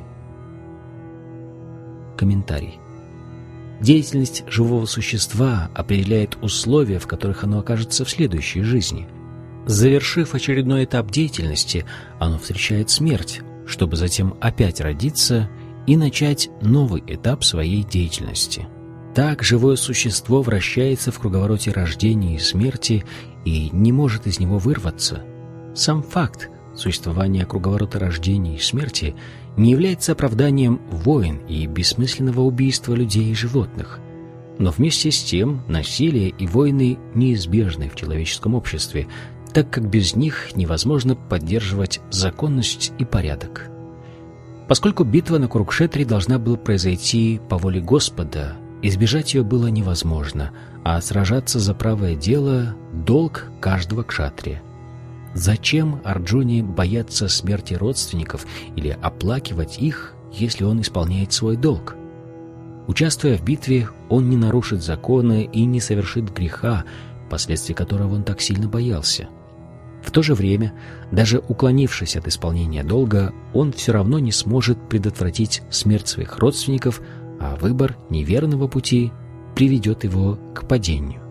Комментарий. Деятельность живого существа определяет условия, в которых оно окажется в следующей жизни. Завершив очередной этап деятельности, оно встречает смерть, чтобы затем опять родиться и начать новый этап своей деятельности. Так живое существо вращается в круговороте рождения и смерти и не может из него вырваться. Сам факт существования круговорота рождения и смерти не является оправданием войн и бессмысленного убийства людей и животных. Но вместе с тем насилие и войны неизбежны в человеческом обществе, так как без них невозможно поддерживать законность и порядок. Поскольку битва на Курукшетре должна была произойти по воле Господа, избежать ее было невозможно, а сражаться за правое дело – долг каждого кшатрия. Зачем Арджуне бояться смерти родственников или оплакивать их, если он исполняет свой долг? Участвуя в битве, он не нарушит закона и не совершит греха, последствий которого он так сильно боялся. В то же время, даже уклонившись от исполнения долга, он все равно не сможет предотвратить смерть своих родственников, а выбор неверного пути приведет его к падению.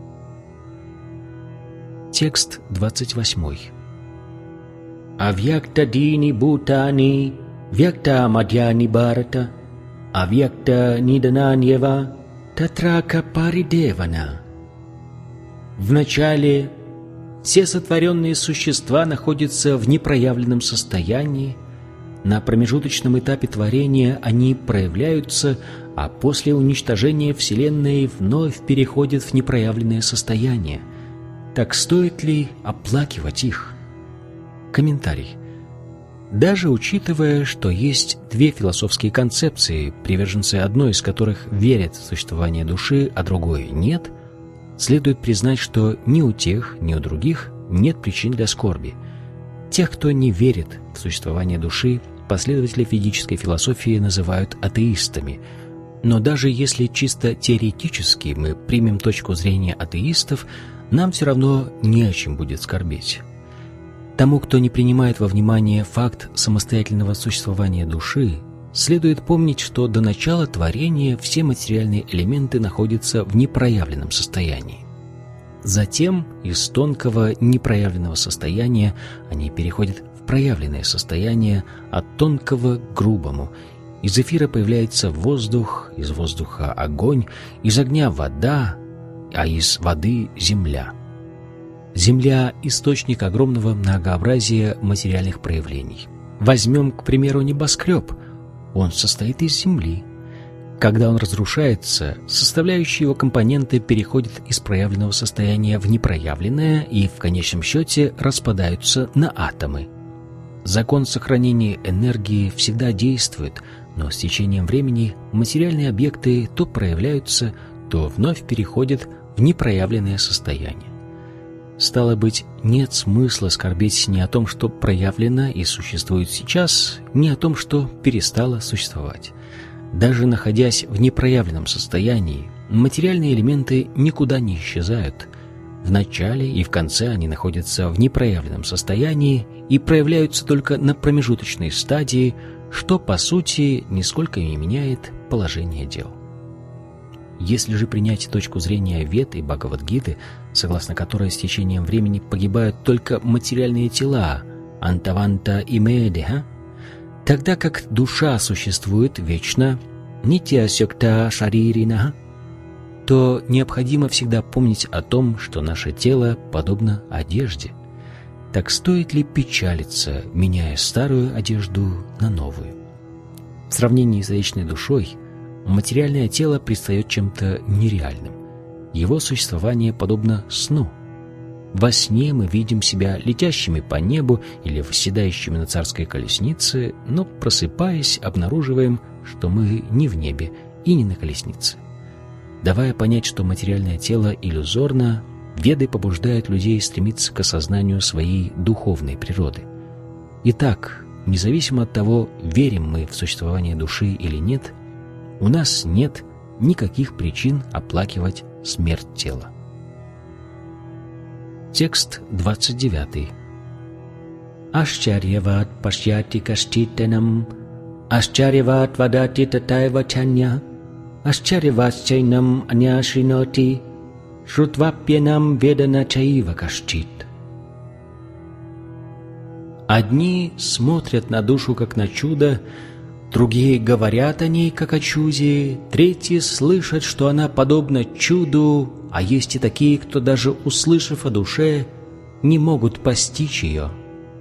Текст двадцать восьмой. Авьякта дини бутани, вьякта мадьяни барата, авьякта нидананьева, татрака паридевана. Вначале все сотворенные существа находятся в непроявленном состоянии, на промежуточном этапе творения они проявляются, а после уничтожения Вселенной вновь переходят в непроявленное состояние. Так стоит ли оплакивать их? Комментарий. Даже учитывая, что есть две философские концепции, приверженцы одной из которых верят в существование души, а другой нет, следует признать, что ни у тех, ни у других нет причин для скорби. Тех, кто не верит в существование души, последователи ведической философии называют атеистами. Но даже если чисто теоретически мы примем точку зрения атеистов, нам все равно не о чем будет скорбеть. Тому, кто не принимает во внимание факт самостоятельного существования души, следует помнить, что до начала творения все материальные элементы находятся в непроявленном состоянии. Затем из тонкого непроявленного состояния они переходят в проявленное состояние, от тонкого к грубому. Из эфира появляется воздух, из воздуха огонь, из огня вода, а из воды земля. Земля – источник огромного многообразия материальных проявлений. Возьмем, к примеру, небоскреб. Он состоит из земли. Когда он разрушается, составляющие его компоненты переходят из проявленного состояния в непроявленное и в конечном счете распадаются на атомы. Закон сохранения энергии всегда действует, но с течением времени материальные объекты то проявляются, то вновь переходят в непроявленное состояние. Стало быть, нет смысла скорбеть ни о том, что проявлено и существует сейчас, ни о том, что перестало существовать. Даже находясь в непроявленном состоянии, материальные элементы никуда не исчезают. В начале и в конце они находятся в непроявленном состоянии и проявляются только на промежуточной стадии, что, по сути, нисколько не меняет положение дел. Если же принять точку зрения Вед и Бхагавад-гиты, согласно которой с течением времени погибают только материальные тела, антаванта и медиха, тогда как душа существует вечно, нитья-сёкта шаририна, то необходимо всегда помнить о том, что наше тело подобно одежде. Так стоит ли печалиться, меняя старую одежду на новую? В сравнении с вечной душой, материальное тело предстает чем-то нереальным. Его существование подобно сну, Во сне мы видим себя летящими по небу или восседающими на царской колеснице, но, просыпаясь, обнаруживаем, что мы не в небе и не на колеснице. Давая понять, что материальное тело иллюзорно, Веды побуждают людей стремиться к осознанию своей духовной природы. Итак, независимо от того, верим мы в существование души или нет, у нас нет никаких причин оплакивать смерть тела. Текст двадцать девятый. Ашчарьяват пашьяти каштитенам, ашчарьяват вадати татайва чанья, ашчарьяват чайнам аняшриноти, шрутвапьянам ведана чаива кашчит. Одни смотрят на душу как на чудо, другие говорят о ней как о чуде, третьи слышат, что она подобна чуду, а есть и такие, кто даже услышав о душе, не могут постичь ее.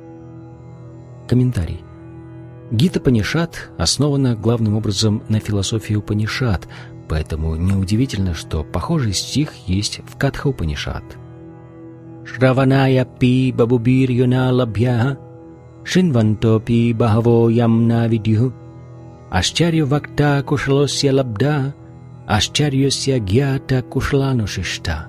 Комментарий. Гита Упанишад основана главным образом на философии Упанишад, поэтому неудивительно, что похожий стих есть в Катха Упанишад. Шраваная пи бабубир юна лабья, шинванто пи бахаво ямна видью, ашчарья вакта кушалосья лабда, ашчарьосья гьята кушланушишта.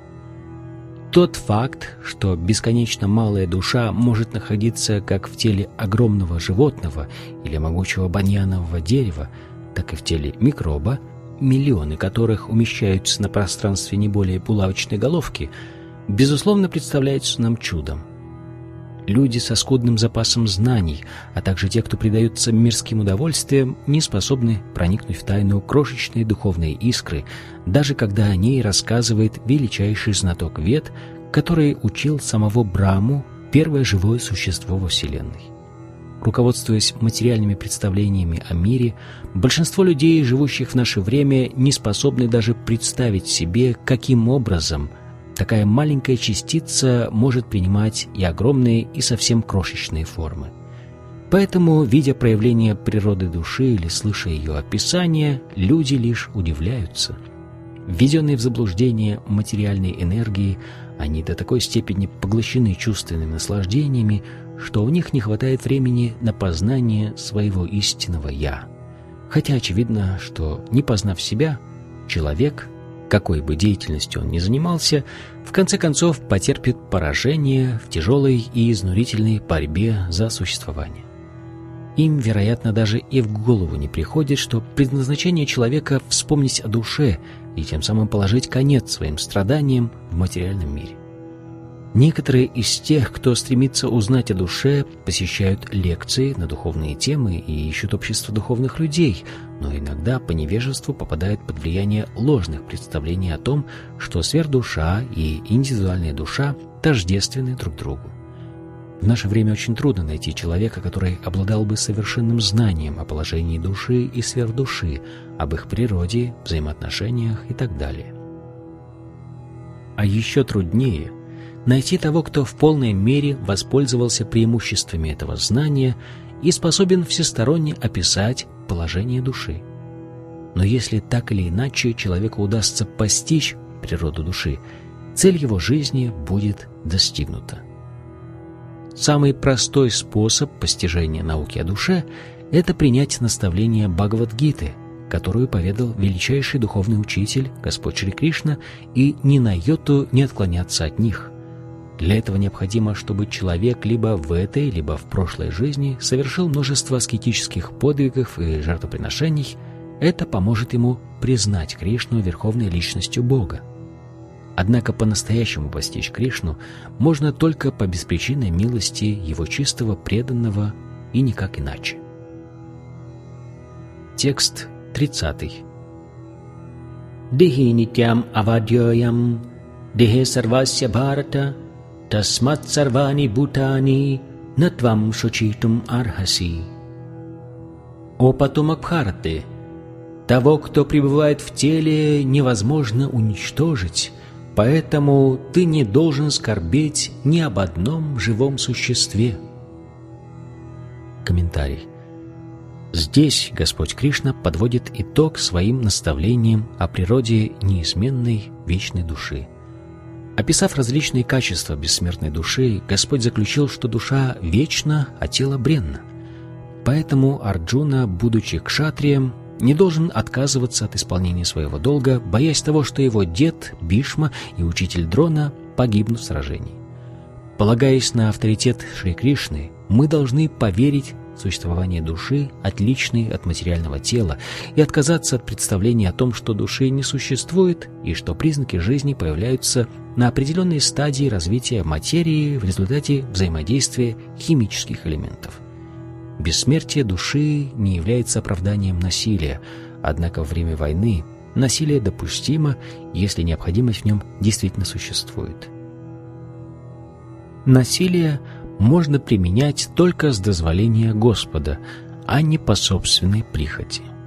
Тот факт, что бесконечно малая душа может находиться как в теле огромного животного или могучего баньянового дерева, так и в теле микроба, миллионы которых умещаются на пространстве не более булавочной головки, безусловно представляется нам чудом. Люди со скудным запасом знаний, а также те, кто предается мирским удовольствиям, не способны проникнуть в тайну крошечной духовной искры, даже когда о ней рассказывает величайший знаток Вед, который учил самого Браму, первое живое существо во Вселенной. Руководствуясь материальными представлениями о мире, большинство людей, живущих в наше время, не способны даже представить себе, каким образом такая маленькая частица может принимать и огромные, и совсем крошечные формы. Поэтому, видя проявление природы души или слыша ее описание, люди лишь удивляются. Введенные в заблуждение материальной энергией, они до такой степени поглощены чувственными наслаждениями, что у них не хватает времени на познание своего истинного «Я». Хотя очевидно, что, не познав себя, человек, какой бы деятельностью он ни занимался, в конце концов потерпит поражение в тяжелой и изнурительной борьбе за существование. Им, вероятно, даже и в голову не приходит, что предназначение человека — вспомнить о душе и тем самым положить конец своим страданиям в материальном мире. Некоторые из тех, кто стремится узнать о душе, посещают лекции на духовные темы и ищут общество духовных людей, но иногда по невежеству попадают под влияние ложных представлений о том, что сверхдуша и индивидуальная душа тождественны друг другу. В наше время очень трудно найти человека, который обладал бы совершенным знанием о положении души и сверхдуши, об их природе, взаимоотношениях и так далее. А еще труднее найти того, кто в полной мере воспользовался преимуществами этого знания и способен всесторонне описать положение души. Но если так или иначе человеку удастся постичь природу души, цель его жизни будет достигнута. Самый простой способ постижения науки о душе – это принять наставление Бхагавад-гиты, которую поведал величайший духовный учитель, Господь Шри Кришна, и ни на йоту не отклоняться от них. Для этого необходимо, чтобы человек либо в этой, либо в прошлой жизни совершил множество аскетических подвигов и жертвоприношений. Это поможет ему признать Кришну верховной личностью Бога. Однако по-настоящему постичь Кришну можно только по беспричинной милости Его чистого преданного и никак иначе. Текст тридцатый. Дихи нитям авадьоям, дихе сарвасья бхарата, тасмат сарвани бхутани натвам шучитум архаси. О потомок Бхараты, того, кто пребывает в теле, невозможно уничтожить, поэтому ты не должен скорбеть ни об одном живом существе. Комментарий. Здесь Господь Кришна подводит итог своим наставлениям о природе неизменной вечной души. Описав различные качества бессмертной души, Господь заключил, что душа вечна, а тело бренно. Поэтому Арджуна, будучи кшатрием, не должен отказываться от исполнения своего долга, боясь того, что его дед Бишма и учитель Дрона погибнут в сражении. Полагаясь на авторитет Шри Кришны, мы должны поверить в существование души, отличной от материального тела, и отказаться от представления о том, что души не существует и что признаки жизни появляются на определенной стадии развития материи в результате взаимодействия химических элементов. Бессмертие души не является оправданием насилия, однако во время войны насилие допустимо, если необходимость в нем действительно существует. Насилие можно применять только с дозволения Господа, а не по собственной прихоти.